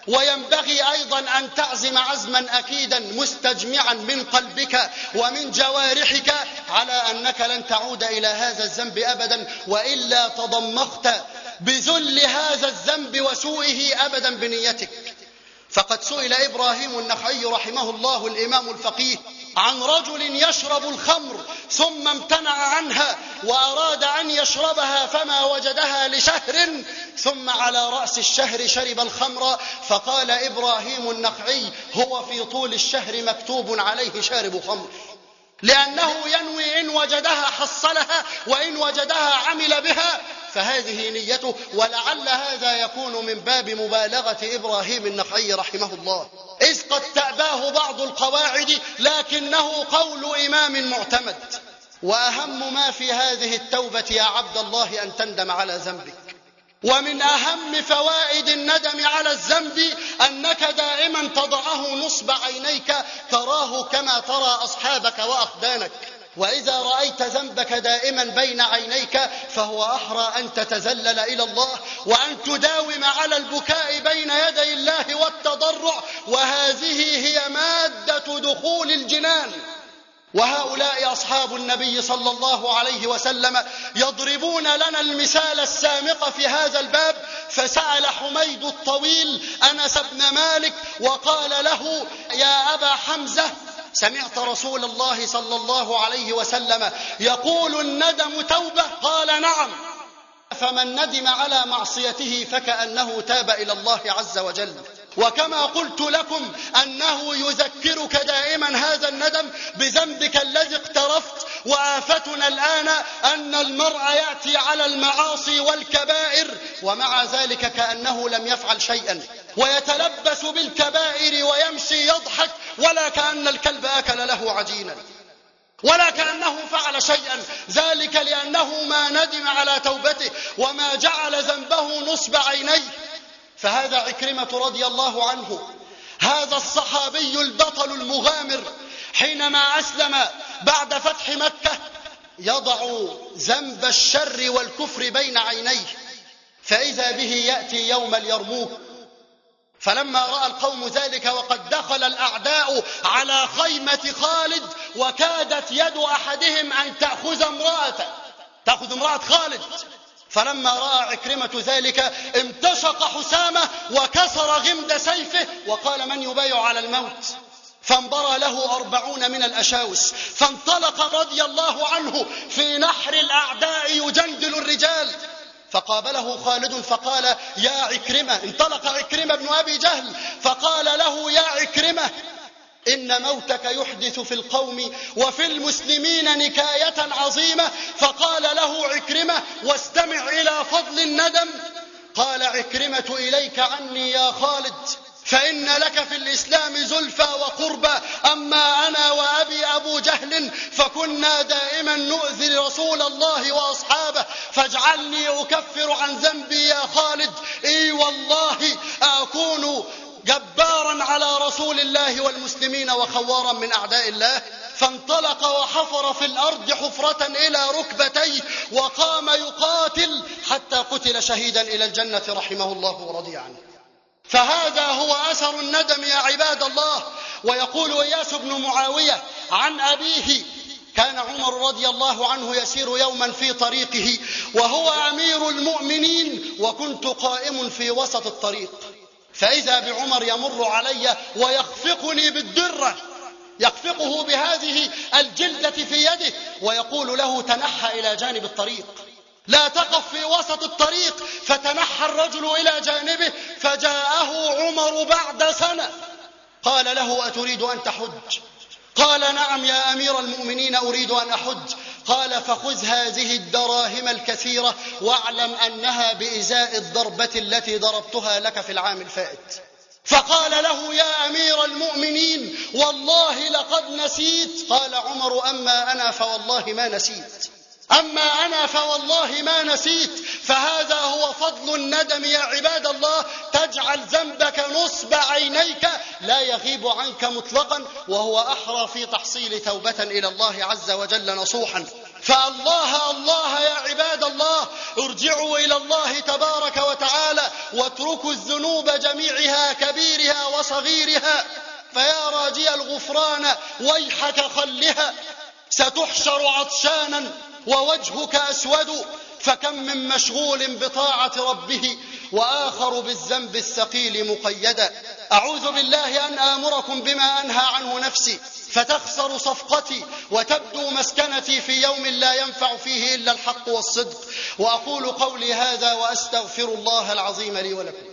وينبغي أيضا أن تعزم عزما أكيدا مستجمعا من قلبك ومن جوارحك على أنك لن تعود إلى هذا الذنب أبدا، وإلا تضمخت بذل هذا الذنب وسوءه أبدا بنيتك. فقد سئل إبراهيم النخعي رحمه الله الإمام الفقيه عن رجل يشرب الخمر ثم امتنع عنها وأراد أن يشربها فما وجدها لشهر، ثم على رأس الشهر شرب الخمر، فقال إبراهيم النخعي: هو في طول الشهر مكتوب عليه شارب خمر، لأنه ينوي إن وجدها حصلها وإن وجدها عمل بها، فهذه نيته. ولعل هذا يكون من باب مبالغة إبراهيم النخعي رحمه الله، إذ قد تأباه بعض القواعد لكنه قول إمام معتمد. وأهم ما في هذه التوبة يا عبد الله أن تندم على ذنبك. ومن أهم فوائد الندم على الذنب أنك دائما تضعه نصب عينيك تراه كما ترى أصحابك وأخدانك. وإذا رأيت ذنبك دائما بين عينيك فهو أحرى أن تتذلل إلى الله وأن تداوم على البكاء بين يدي الله والتضرع، وهذه هي مادة دخول الجنان. وهؤلاء أصحاب النبي صلى الله عليه وسلم يضربون لنا المثال السامق في هذا الباب. فسأل حميد الطويل أنس بن مالك وقال له: يا أبا حمزة، سمعت رسول الله صلى الله عليه وسلم يقول الندم توبة؟ قال: نعم. فمن ندم على معصيته فكأنه تاب إلى الله عز وجل. وكما قلت لكم أنه يذكرك دائما هذا الندم بذنبك الذي اقترفت. وآفتنا الآن أن المرء يأتي على المعاصي والكبائر ومع ذلك كأنه لم يفعل شيئا، ويتلبس بالكبائر ويمشي يضحك ولا كأن الكلب أكل له عجينا، ولا كأنه فعل شيئا، ذلك لأنه ما ندم على توبته وما جعل ذنبه نصب عينيه. فهذا عكرمة رضي الله عنه، هذا الصحابي البطل المغامر، حينما أسلم بعد فتح مكة يضع ذنب الشر والكفر بين عينيه، فإذا به يأتي يوم اليرموك. فلما رأى القوم ذلك وقد دخل الأعداء على خيمة خالد وكادت يد أحدهم أن تأخذ امرأة خالد، فلما رأى عكرمة ذلك امتشق حسامه وكسر غمد سيفه وقال: من يبايع على الموت؟ فانبرى له 40 من الأشاوس، فانطلق رضي الله عنه في نحر الأعداء يجندل الرجال. فقابله خالد فقال: يا عكرمة، انطلق عكرمة بن أبي جهل فقال له: يا عكرمة، إن موتك يحدث في القوم وفي المسلمين نكاية عظيمة. فقال له عكرمة: واستمع إلى فضل الندم. قال عكرمة: إليك عني يا خالد، فإن لك في الإسلام زلفى وقربى، أما أنا وأبي أبو جهل فكنا دائما نؤذي رسول الله وأصحابه، فاجعلني أكفر عن ذنبي يا خالد. إي والله أكون جبارا على رسول الله والمسلمين وخوارا من أعداء الله. فانطلق وحفر في الأرض حفرة إلى ركبتيه وقام يقاتل حتى قتل شهيدا إلى الجنة رحمه الله ورضي عنه. فهذا هو أثر الندم يا عباد الله. ويقول إياس بن معاوية عن أبيه: كان عمر رضي الله عنه يسير يوما في طريقه وهو أمير المؤمنين وكنت قائم في وسط الطريق، فإذا بعمر يمر علي ويخفقني بالدرة، يخفقه بهذه الجلدة في يده ويقول له: تنحى إلى جانب الطريق، لا تقف في وسط الطريق. فتنحى الرجل إلى جانبه، فجاءه عمر بعد سنة قال له: أتريد أن تحج؟ قال: نعم يا أمير المؤمنين، أريد أن أحج. قال: فخذ هذه الدراهم الكثيرة واعلم أنها بإزاء الضربة التي ضربتها لك في العام الفائت. فقال له: يا أمير المؤمنين والله لقد نسيت. قال عمر: أما أنا فوالله ما نسيت، أما أنا فوالله ما نسيت. فهذا هو فضل الندم يا عباد الله، تجعل ذنبك نصب عينيك لا يغيب عنك مطلقا، وهو أحرى في تحصيل توبة إلى الله عز وجل نصوحا. فالله الله يا عباد الله، ارجعوا إلى الله تبارك وتعالى واتركوا الذنوب جميعها كبيرها وصغيرها، فيا راجي الغفران ويحك خلها، ستحشر عطشانا ووجهك أسود، فكم من مشغول بطاعة ربه وآخر بالذنب الثقيل مقيدا. أعوذ بالله أن آمركم بما أنهى عنه نفسي فتخسر صفقتي وتبدو مسكنتي في يوم لا ينفع فيه إلا الحق والصدق. وأقول قولي هذا وأستغفر الله العظيم لي ولكم.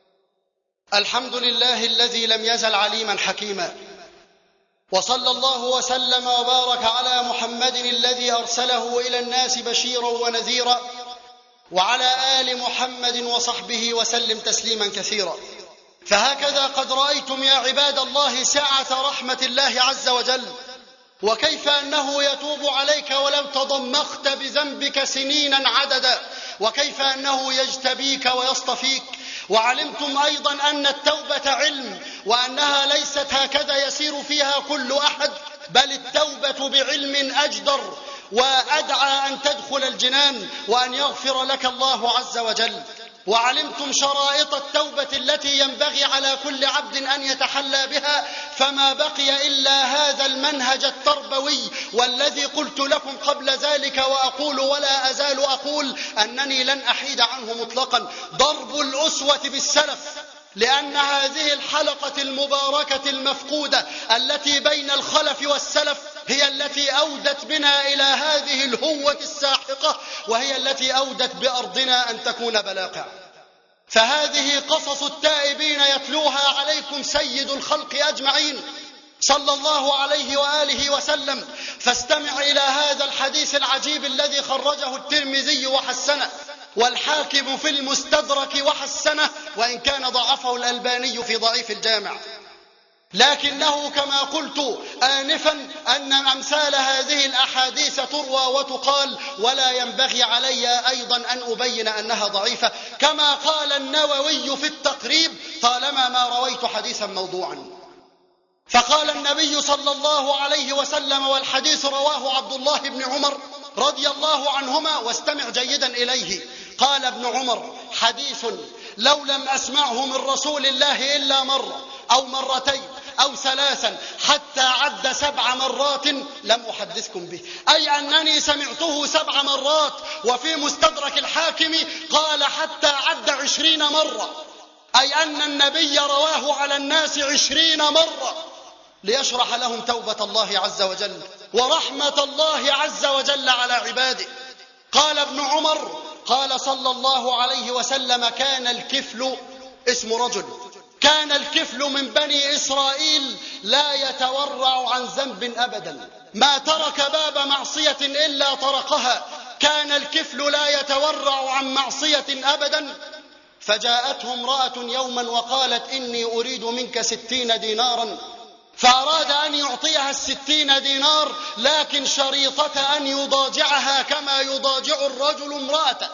الحمد لله الذي لم يزل عليما حكيما، وصلى الله وسلم وبارك على محمد الذي أرسله إلى الناس بشيرا ونذيرا، وعلى آل محمد وصحبه وسلم تسليما كثيرا. فهكذا قد رأيتم يا عباد الله سعة رحمة الله عز وجل، وكيف أنه يتوب عليك ولو تضمخت بذنبك سنينا عددا، وكيف أنه يجتبيك ويصطفيك. وعلمتم أيضا أن التوبة علم، وأنها ليست هكذا يسير فيها كل أحد، بل التوبة بعلم أجدر وأدعى أن تدخل الجنان وأن يغفر لك الله عز وجل. وعلمتم شرائط التوبة التي ينبغي على كل عبد أن يتحلى بها، فما بقي إلا هذا المنهج التربوي، والذي قلت لكم قبل ذلك وأقول ولا أزال أقول أنني لن أحيد عنه مطلقا: ضرب الأسوة بالسلف. لأن هذه الحلقة المباركة المفقودة التي بين الخلف والسلف هي التي أودت بنا إلى هذه الهوة الساحقة، وهي التي أودت بأرضنا أن تكون بلاقع. فهذه قصص التائبين يتلوها عليكم سيد الخلق أجمعين صلى الله عليه وآله وسلم. فاستمع إلى هذا الحديث العجيب الذي خرجه الترمذي وحسنه، والحاكم في المستدرك وحسنه، وإن كان ضعفه الألباني في ضعيف الجامع. لكنه كما قلت آنفا أن أمثال هذه الأحاديث تروى وتقال، ولا ينبغي علي أيضا أن أبين أنها ضعيفة، كما قال النووي في التقريب: طالما ما رويت حديثا موضوعا. فقال النبي صلى الله عليه وسلم، والحديث رواه عبد الله بن عمر رضي الله عنهما، واستمع جيدا إليه. قال ابن عمر: حديث لو لم أسمعه من رسول الله إلا مرة أو مرتين أو ثلاثا حتى عد 7 مرات لم أحدثكم به، أي أنني سمعته 7 مرات. وفي مستدرك الحاكم قال حتى عد 20 مرة، أي أن النبي رواه على الناس 20 مرة ليشرح لهم توبة الله عز وجل ورحمة الله عز وجل على عباده. قال ابن عمر: قال صلى الله عليه وسلم: كان الكفل، اسم رجل، كان الكفل من بني إسرائيل لا يتورع عن ذنب أبدا، ما ترك باب معصية إلا طرقها، كان الكفل لا يتورع عن معصية أبدا. فجاءته امرأة يوما وقالت: إني أريد منك 60 دينارا، فأراد أن يعطيها 60 دينار، لكن شريطة أن يضاجعها كما يضاجع الرجل امرأته.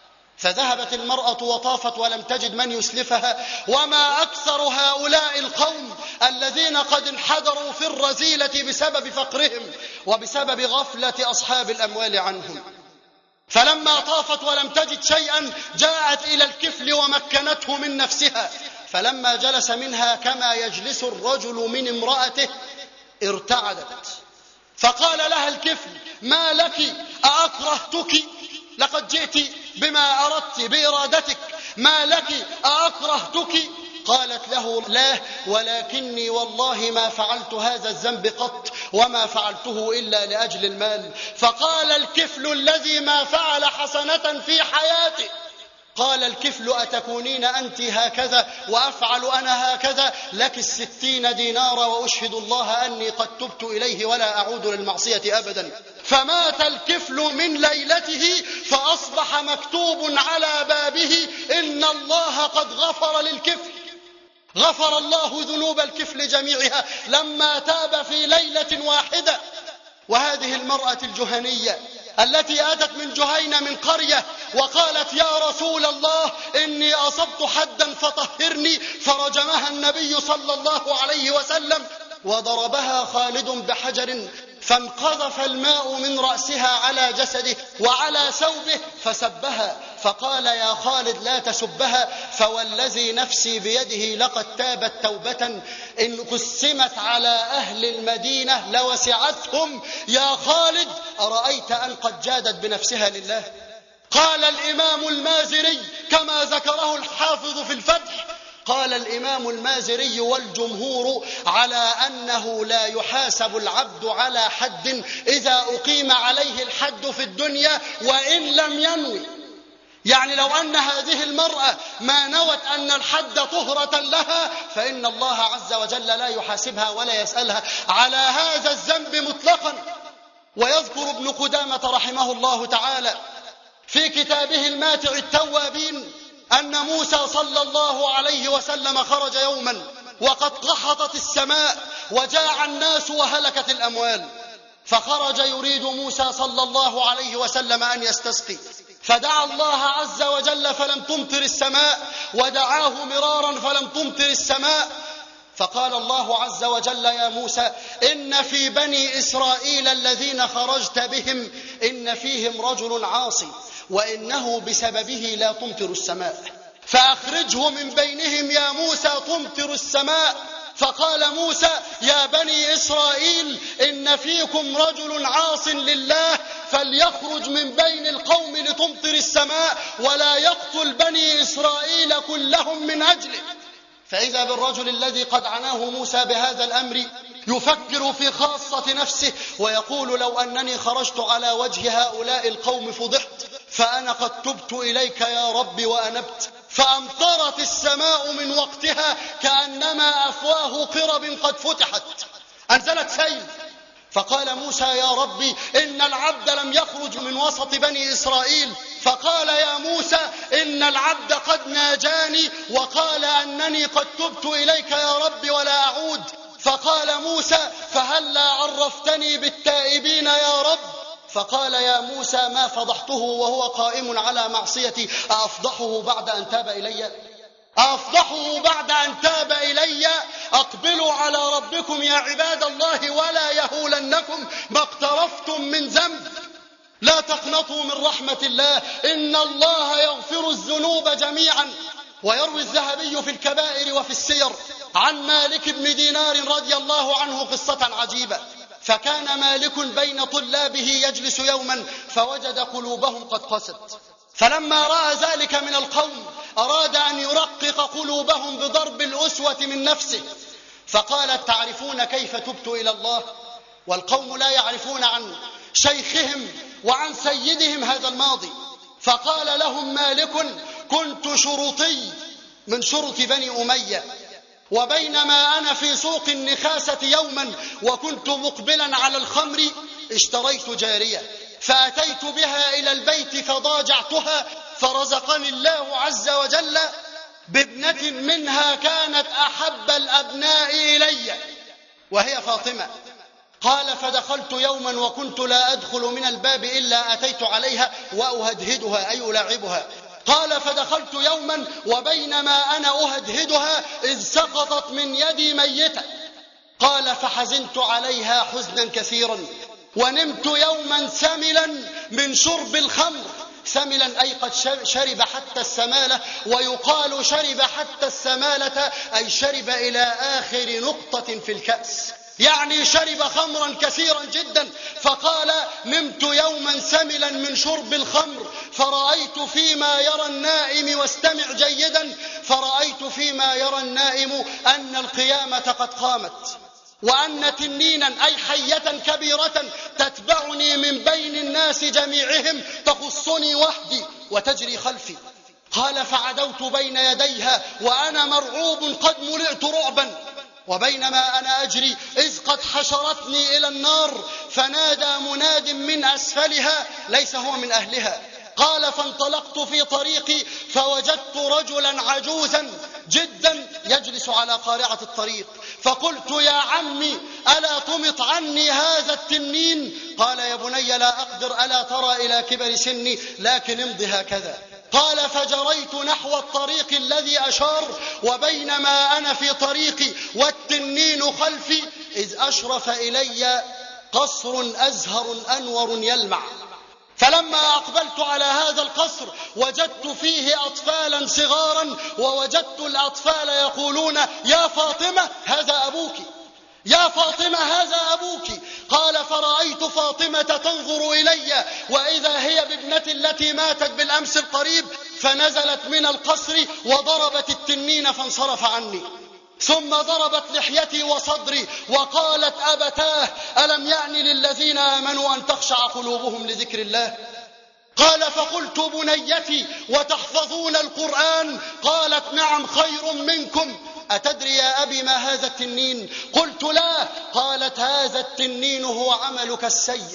فذهبت المرأة وطافت ولم تجد من يسلفها. وما أكثر هؤلاء القوم الذين قد انحدروا في الرذيلة بسبب فقرهم وبسبب غفلة أصحاب الأموال عنهم. فلما طافت ولم تجد شيئا جاءت إلى الكفل ومكنته من نفسها، فلما جلس منها كما يجلس الرجل من امرأته ارتعدت، فقال لها الكفل: ما لك؟ أأكرهتك؟ لقد جئت بما أردت بإرادتك، ما لك؟ أأكرهتك؟ قالت له: لا، ولكني والله ما فعلت هذا الذنب قط، وما فعلته إلا لأجل المال. فقال الكفل الذي ما فعل حسنة في حياته، قال الكفل: أتكونين أنت هكذا وأفعل أنا هكذا؟ لك 60 دينار، وأشهد الله أني قد تبت إليه ولا أعود للمعصية أبدا. فمات الكفل من ليلته، فأصبح مكتوب على بابه: إن الله قد غفر للكفل. غفر الله ذنوب الكفل جميعها لما تاب في ليلة واحدة. وهذه المرأة الجهنية التي أتت من جهينة من قرية وقالت: يا رسول الله، إني أصبت حدا فطهرني، فرجمها النبي صلى الله عليه وسلم وضربها خالد بحجر فانقذف الماء من رأسها على جسده وعلى ثوبه فسبها، فقال يا خالد لا تسبها، فوالذي نفسي بيده لقد تابت توبة إن قسمت على أهل المدينة لوسعتهم، يا خالد أرأيت أن قد جادت بنفسها لله. قال الإمام المازري كما ذكره الحافظ في الفتح، قال الإمام المازري والجمهور على أنه لا يحاسب العبد على حد إذا أقيم عليه الحد في الدنيا وإن لم ينوي. يعني لو أن هذه المرأة ما نوت أن الحد طهرة لها فإن الله عز وجل لا يحاسبها ولا يسألها على هذا الذنب مطلقا. ويذكر ابن قدامة رحمه الله تعالى في كتابه الماتع التوابين أن موسى صلى الله عليه وسلم خرج يوما وقد قحطت السماء وجاع الناس وهلكت الأموال، فخرج يريد موسى صلى الله عليه وسلم أن يستسقي، فدعا الله عز وجل فلم تمطر السماء، ودعاه مرارا فلم تمطر السماء. فقال الله عز وجل يا موسى إن في بني إسرائيل الذين خرجت بهم إن فيهم رجل عاصي وإنه بسببه لا تمطر السماء، فأخرجه من بينهم يا موسى تمطر السماء. فقال موسى يا بني إسرائيل إن فيكم رجل عاص لله فليخرج من بين القوم لتمطر السماء ولا يقتل بني إسرائيل كلهم من أجله. فإذا بالرجل الذي قد عناه موسى بهذا الأمر يفكر في خاصة نفسه ويقول لو أنني خرجت على وجه هؤلاء القوم فضحت، فأنا قد تبت إليك يا رب وأنبت. فأمطرت السماء من وقتها كأنما أفواه قرب قد فتحت، أنزلت سيل. فقال موسى يا ربي إن العبد لم يخرج من وسط بني إسرائيل، فقال يا موسى إن العبد قد ناجاني وقال أنني قد تبت إليك يا رب ولا أعود. فقال موسى فهلا عرفتني بالتائبين يا رب؟ فقال يا موسى ما فضحته وهو قائم على معصيتي أفضحه بعد أن تاب إلي؟ أفضحه بعد أن تاب إلي؟ أقبلوا على ربكم يا عباد الله ولا يهولنكم ما اقترفتم من ذنب. لا تقنطوا من رحمة الله إن الله يغفر الذنوب جميعا. ويروي الذهبي في الكبائر وفي السير عن مالك بن دينار رضي الله عنه قصة عجيبة. فكان مالك بين طلابه يجلس يوما فوجد قلوبهم قد قست، فلما رأى ذلك من القوم أراد أن يرقق قلوبهم بضرب الأسوة من نفسه، فقال تعرفون كيف تبت إلى الله؟ والقوم لا يعرفون عن شيخهم وعن سيدهم هذا الماضي. فقال لهم مالك كنت شرطي من شرط بني أمية، وبينما أنا في سوق النخاسة يوما وكنت مقبلا على الخمر اشتريت جارية فأتيت بها إلى البيت فضاجعتها، فرزقني الله عز وجل بابنة منها كانت أحب الأبناء إلي وهي فاطمة. قال فدخلت يوما وكنت لا أدخل من الباب إلا أتيت عليها وأهدهدها أي ألاعبها. قال فدخلت يوما وبينما أنا أهدهدها إذ سقطت من يدي ميتة. قال فحزنت عليها حزنا كثيرا ونمت يوما سملا من شرب الخمر. سملا أي قد شرب حتى السمالة، ويقال شرب حتى السمالة أي شرب إلى آخر نقطة في الكأس، يعني شرب خمرا كثيرا جدا. فقال نمت يوما سملا من شرب الخمر فرأيت فيما يرى النائم واستمع جيدا، فرأيت فيما يرى النائم أن القيامة قد قامت وأن تنينا أي حية كبيرة تتبعني من بين الناس جميعهم تخصني وحدي وتجري خلفي. قال فعدوت بين يديها وأنا مرعوب قد ملئت رعبا، وبينما أنا أجري إذ قد حشرتني إلى النار فنادى مناد من أسفلها ليس هو من أهلها. قال فانطلقت في طريقي فوجدت رجلا عجوزا جدا يجلس على قارعة الطريق، فقلت يا عمي ألا تمط عني هذا التنين؟ قال يا بني لا أقدر، ألا ترى إلى كبر سني، لكن امضي هكذا. قال فجريت نحو الطريق الذي أشار، وبينما أنا في طريقي والتنين خلفي إذ أشرف إلي قصر أزهر أنور يلمع. فلما أقبلت على هذا القصر وجدت فيه أطفالا صغارا، ووجدت الأطفال يقولون: يا فاطمة هذا أبوك، يا فاطمة هذا أبوك. قال: فرأيت فاطمة تنظر إلي وإذا هي بابنتي التي ماتت بالأمس القريب، فنزلت من القصر وضربت التنين فانصرف عني، ثم ضربت لحيتي وصدري وقالت: أبتاه ألم يأن للذين آمنوا أن تخشع قلوبهم لذكر الله؟ قال: فقلت: بنيتي وتحفظون القرآن؟ قالت: نعم خير منكم. أتدري يا أبي ما هذا التنين؟ قلت: لا. قالت: هذا التنين هو عملك السيء،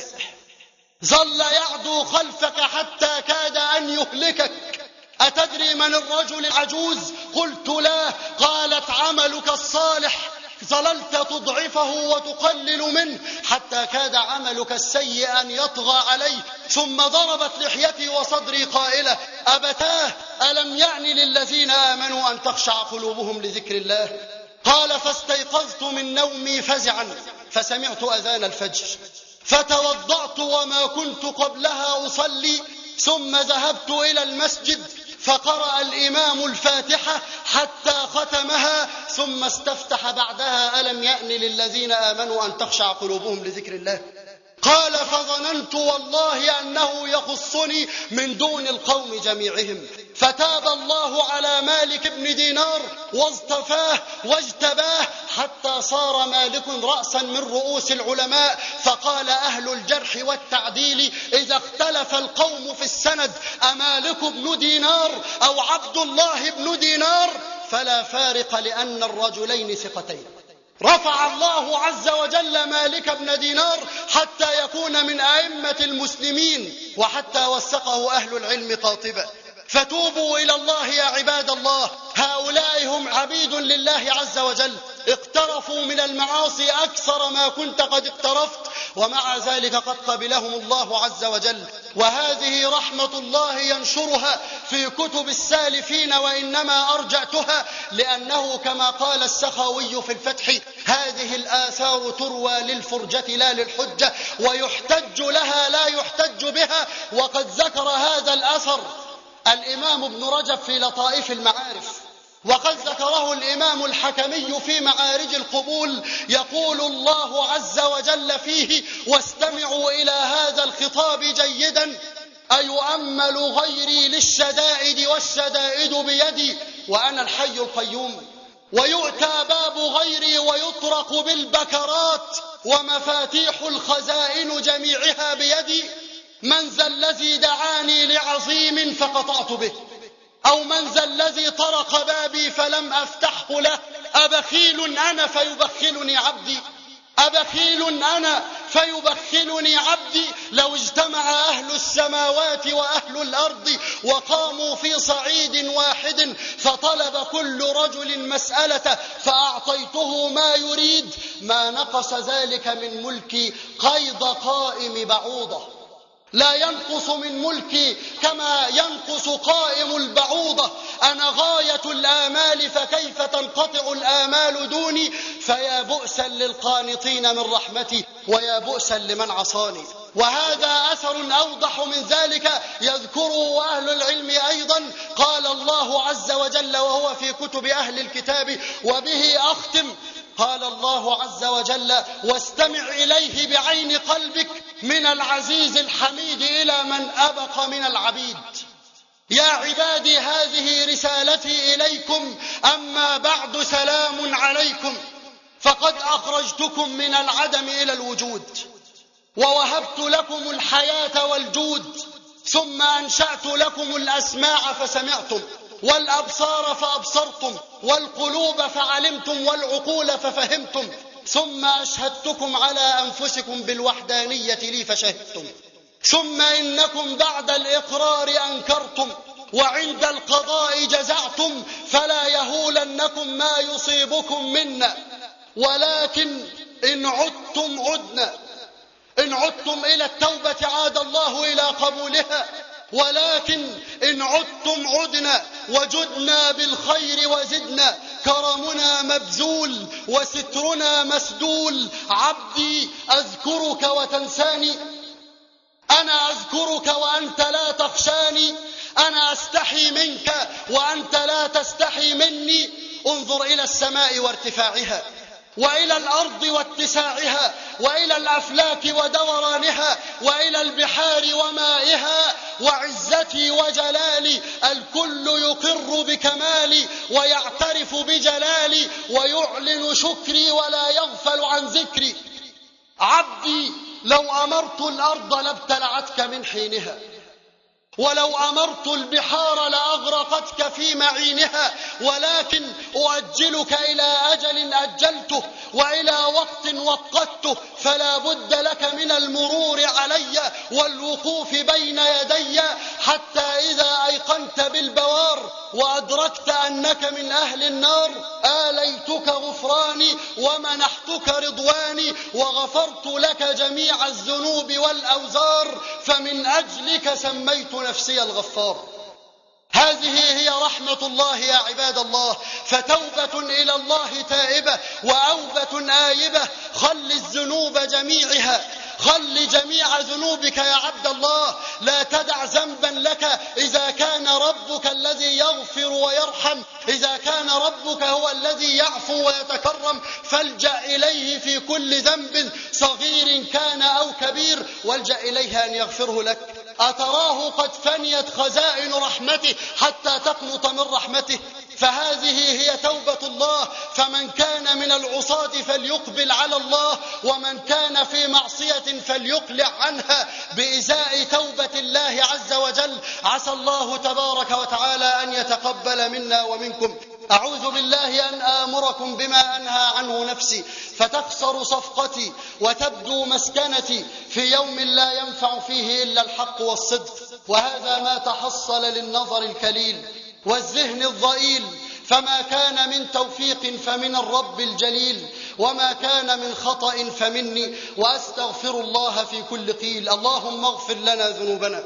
ظل يعدو خلفك حتى كاد أن يهلكك. أتدري من الرجل العجوز؟ قلت: لا. قالت: عملك الصالح، ظللت تضعفه وتقلل منه حتى كاد عملك السيء أن يطغى عليه. ثم ضربت لحيتي وصدري قائلة: أبتاه ألم يأن للذين آمنوا أن تخشع قلوبهم لذكر الله؟ قال: فاستيقظت من نومي فزعا فسمعت أذان الفجر، فتوضأت وما كنت قبلها أصلي، ثم ذهبت إلى المسجد فقرأ الإمام الفاتحة حتى ختمها، ثم استفتح بعدها: ألم يأن للذين آمنوا أن تخشع قلوبهم لذكر الله؟ قال: فظننت والله أنه يخصني من دون القوم جميعهم، فتاب الله على مالك بن دينار واصطفاه واجتباه حتى صار مالك رأسا من رؤوس العلماء. فقال أهل الجرح والتعديل: إذا اختلف القوم في السند أمالك بن دينار أو عبد الله بن دينار فلا فارق، لأن الرجلين ثقتين. رفع الله عز وجل مالك بن دينار حتى يكون من أئمة المسلمين، وحتى وثقه أهل العلم قاطبة. فتوبوا إلى الله يا عباد الله، هؤلاء هم عبيد لله عز وجل، اقترفوا من المعاصي أكثر ما كنت قد اقترفت، ومع ذلك قد قبلهم الله عز وجل. وهذه رحمة الله ينشرها في كتب السالفين، وإنما أرجعتها لأنه كما قال السخاوي في الفتح: هذه الآثار تروى للفرجة لا للحجة، ويحتج لها لا يحتج بها. وقد ذكر هذا الأثر الإمام ابن رجب في لطائف المعارف، وقد ذكره الإمام الحكمي في معارج القبول. يقول الله عز وجل فيه: واستمعوا إلى هذا الخطاب جيدا: أيؤمل غيري للشدائد والشدائد بيدي وأنا الحي القيوم، ويؤتى باب غيري ويطرق بالبكرات ومفاتيح الخزائن جميعها بيدي. من ذا الذي دعاني لعظيم فقطعت به؟ أو من ذا الذي طرق بابي فلم أفتحه له؟ أبخيل أنا فيبخلني عبدي؟ أبخيل أنا فيبخلني عبدي؟ لو اجتمع أهل السماوات وأهل الأرض وقاموا في صعيد واحد فطلب كل رجل مسألة فأعطيته ما يريد، ما نقص ذلك من ملكي قيد قائم بعوضة. لا ينقص من ملكي كما ينقص قائم البعوضة. أنا غاية الآمال فكيف تنقطع الآمال دوني؟ فيا بؤسا للقانطين من رحمتي ويا بؤسا لمن عصاني. وهذا أثر أوضح من ذلك يذكره أهل العلم أيضا. قال الله عز وجل وهو في كتب أهل الكتاب وبه أختم: قال الله عز وجل: واستمع إليه بعين قلبك من العزيز الحميد إلى من أبق من العبيد. يا عبادي هذه رسالتي إليكم، أما بعد سلام عليكم. فقد أخرجتكم من العدم إلى الوجود، ووهبت لكم الحياة والجود، ثم أنشأت لكم الأسماع فسمعتم، والأبصار فأبصرتم، والقلوب فعلمتم، والعقول ففهمتم، ثم أشهدتكم على أنفسكم بالوحدانية لي فشهدتم، ثم إنكم بعد الإقرار أنكرتم، وعند القضاء جزعتم، فلا يهولنكم ما يصيبكم منا، ولكن إن عدتم عدنا. إن عدتم إلى التوبة عاد الله إلى قبولها، ولكن إن عدتم عدنا وجدنا بالخير وزدنا، كرمنا مبذول وسترنا مسدول. عبدي أذكرك وتنساني، أنا أذكرك وأنت لا تخشاني، أنا أستحي منك وأنت لا تستحي مني. انظر إلى السماء وارتفاعها، وإلى الأرض واتساعها، وإلى الأفلاك ودورانها، وإلى البحار ومائها. وعزتي وجلالي الكل يقر بكمالي ويعترف بجلالي ويعلن شكري ولا يغفل عن ذكري. عبدي لو أمرت الأرض لابتلعتك من حينها، ولو أمرت البحار لأغرقتك في معينها، ولكن أؤجلك إلى أجل أجلته وإلى وقت وقته، فلا بد لك من المرور علي والوقوف بين يدي، حتى إذا أيقنت بالبوار وأدركت أنك من أهل النار آليتك غفراني ومنحتك رضواني وغفرت لك جميع الذنوب والأوزار، فمن أجلك سميت نفسي الغفار. هذه هي رحمة الله يا عباد الله. فتوبة إلى الله تائبة وأوبة آيبة. خل الذنوب جميعها، خل جميع ذنوبك يا عبد الله. لا تدع ذنبا لك إذا كان ربك الذي يغفر ويرحم، إذا كان ربك هو الذي يعفو ويتكرم، فالجأ إليه في كل ذنب صغير كان أو كبير، والجأ إليه أن يغفره لك. أتراه قد فنيت خزائن رحمته حتى تقنط من رحمته؟ فهذه هي توبة الله. فمن كان من العصاة فليقبل على الله، ومن كان في معصية فليقلع عنها بإزاء توبة الله عز وجل. عسى الله تبارك وتعالى أن يتقبل منا ومنكم. أعوذ بالله أن آمركم بما أنهى عنه نفسي، فتخسر صفقتي وتبدو مسكنتي في يوم لا ينفع فيه إلا الحق والصدق. وهذا ما تحصل للنظر الكليل والذهن الضئيل. فما كان من توفيق فمن الرب الجليل، وما كان من خطأ فمني، وأستغفر الله في كل قيل. اللهم اغفر لنا ذنوبنا،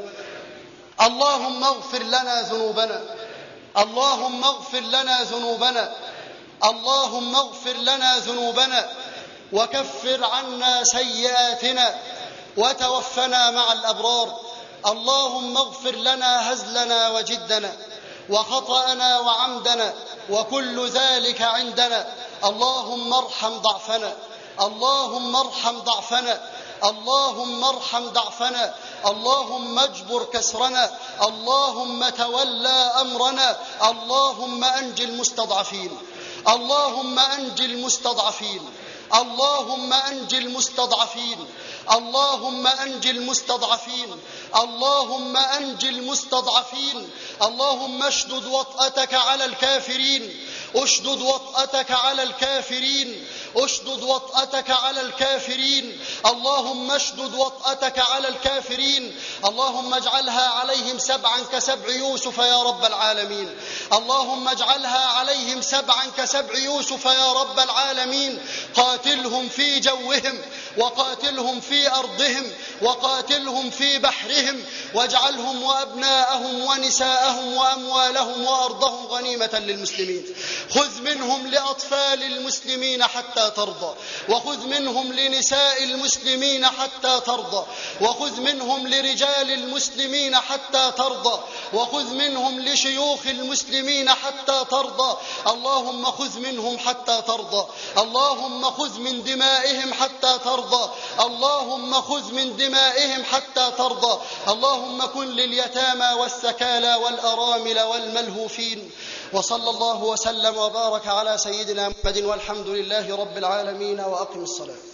اللهم اغفر لنا ذنوبنا، اللهم اغفر لنا ذنوبنا، اللهم اغفر لنا ذنوبنا، وكفر عنا سيئاتنا، وتوفنا مع الأبرار. اللهم اغفر لنا هزلنا وجدنا وخطأنا وعمدنا وكل ذلك عندنا. اللهم ارحم ضعفنا، اللهم ارحم ضعفنا، اللهم ارحم ضعفنا، اللهم اجبر كسرنا، اللهم تولى أمرنا، اللهم أنج المستضعفين، اللهم أنج المستضعفين، اللهم أنج المستضعفين، اللهم أنج المستضعفين، اللهم أنج المستضعفين. اللهم اشدد وطأتك على الكافرين، اشدد وطأتك على الكافرين، اشدد وطأتك على الكافرين. اللهم اشدد وطأتك على الكافرين. اللهم اجعلها عليهم سبعا كسبع يوسف يا رب العالمين. اللهم اجعلها عليهم سبعا كسبع يوسف يا رب العالمين. قاتلهم في جوهم، وقاتلهم في أرضهم، وقاتلهم في بحرهم، واجعلهم وأبناءهم ونساءهم وأموالهم وأرضهم غنيمة للمسلمين. خذ منهم لأطفال المسلمين حتى ترضى، وخذ منهم لنساء المسلمين حتى ترضى، وخذ منهم لرجال المسلمين حتى ترضى، وخذ منهم لشيوخ المسلمين حتى ترضى. اللهم خذ منهم حتى ترضى، اللهم خذ من دمائهم حتى ترضى، اللهم خذ من دمائهم حتى ترضى. اللهم كن لليتامى والسكالى والأرامل والملهوفين. وصلى الله وسلم وبارك على سيدنا محمد، والحمد لله رب العالمين. وأقم الصلاة.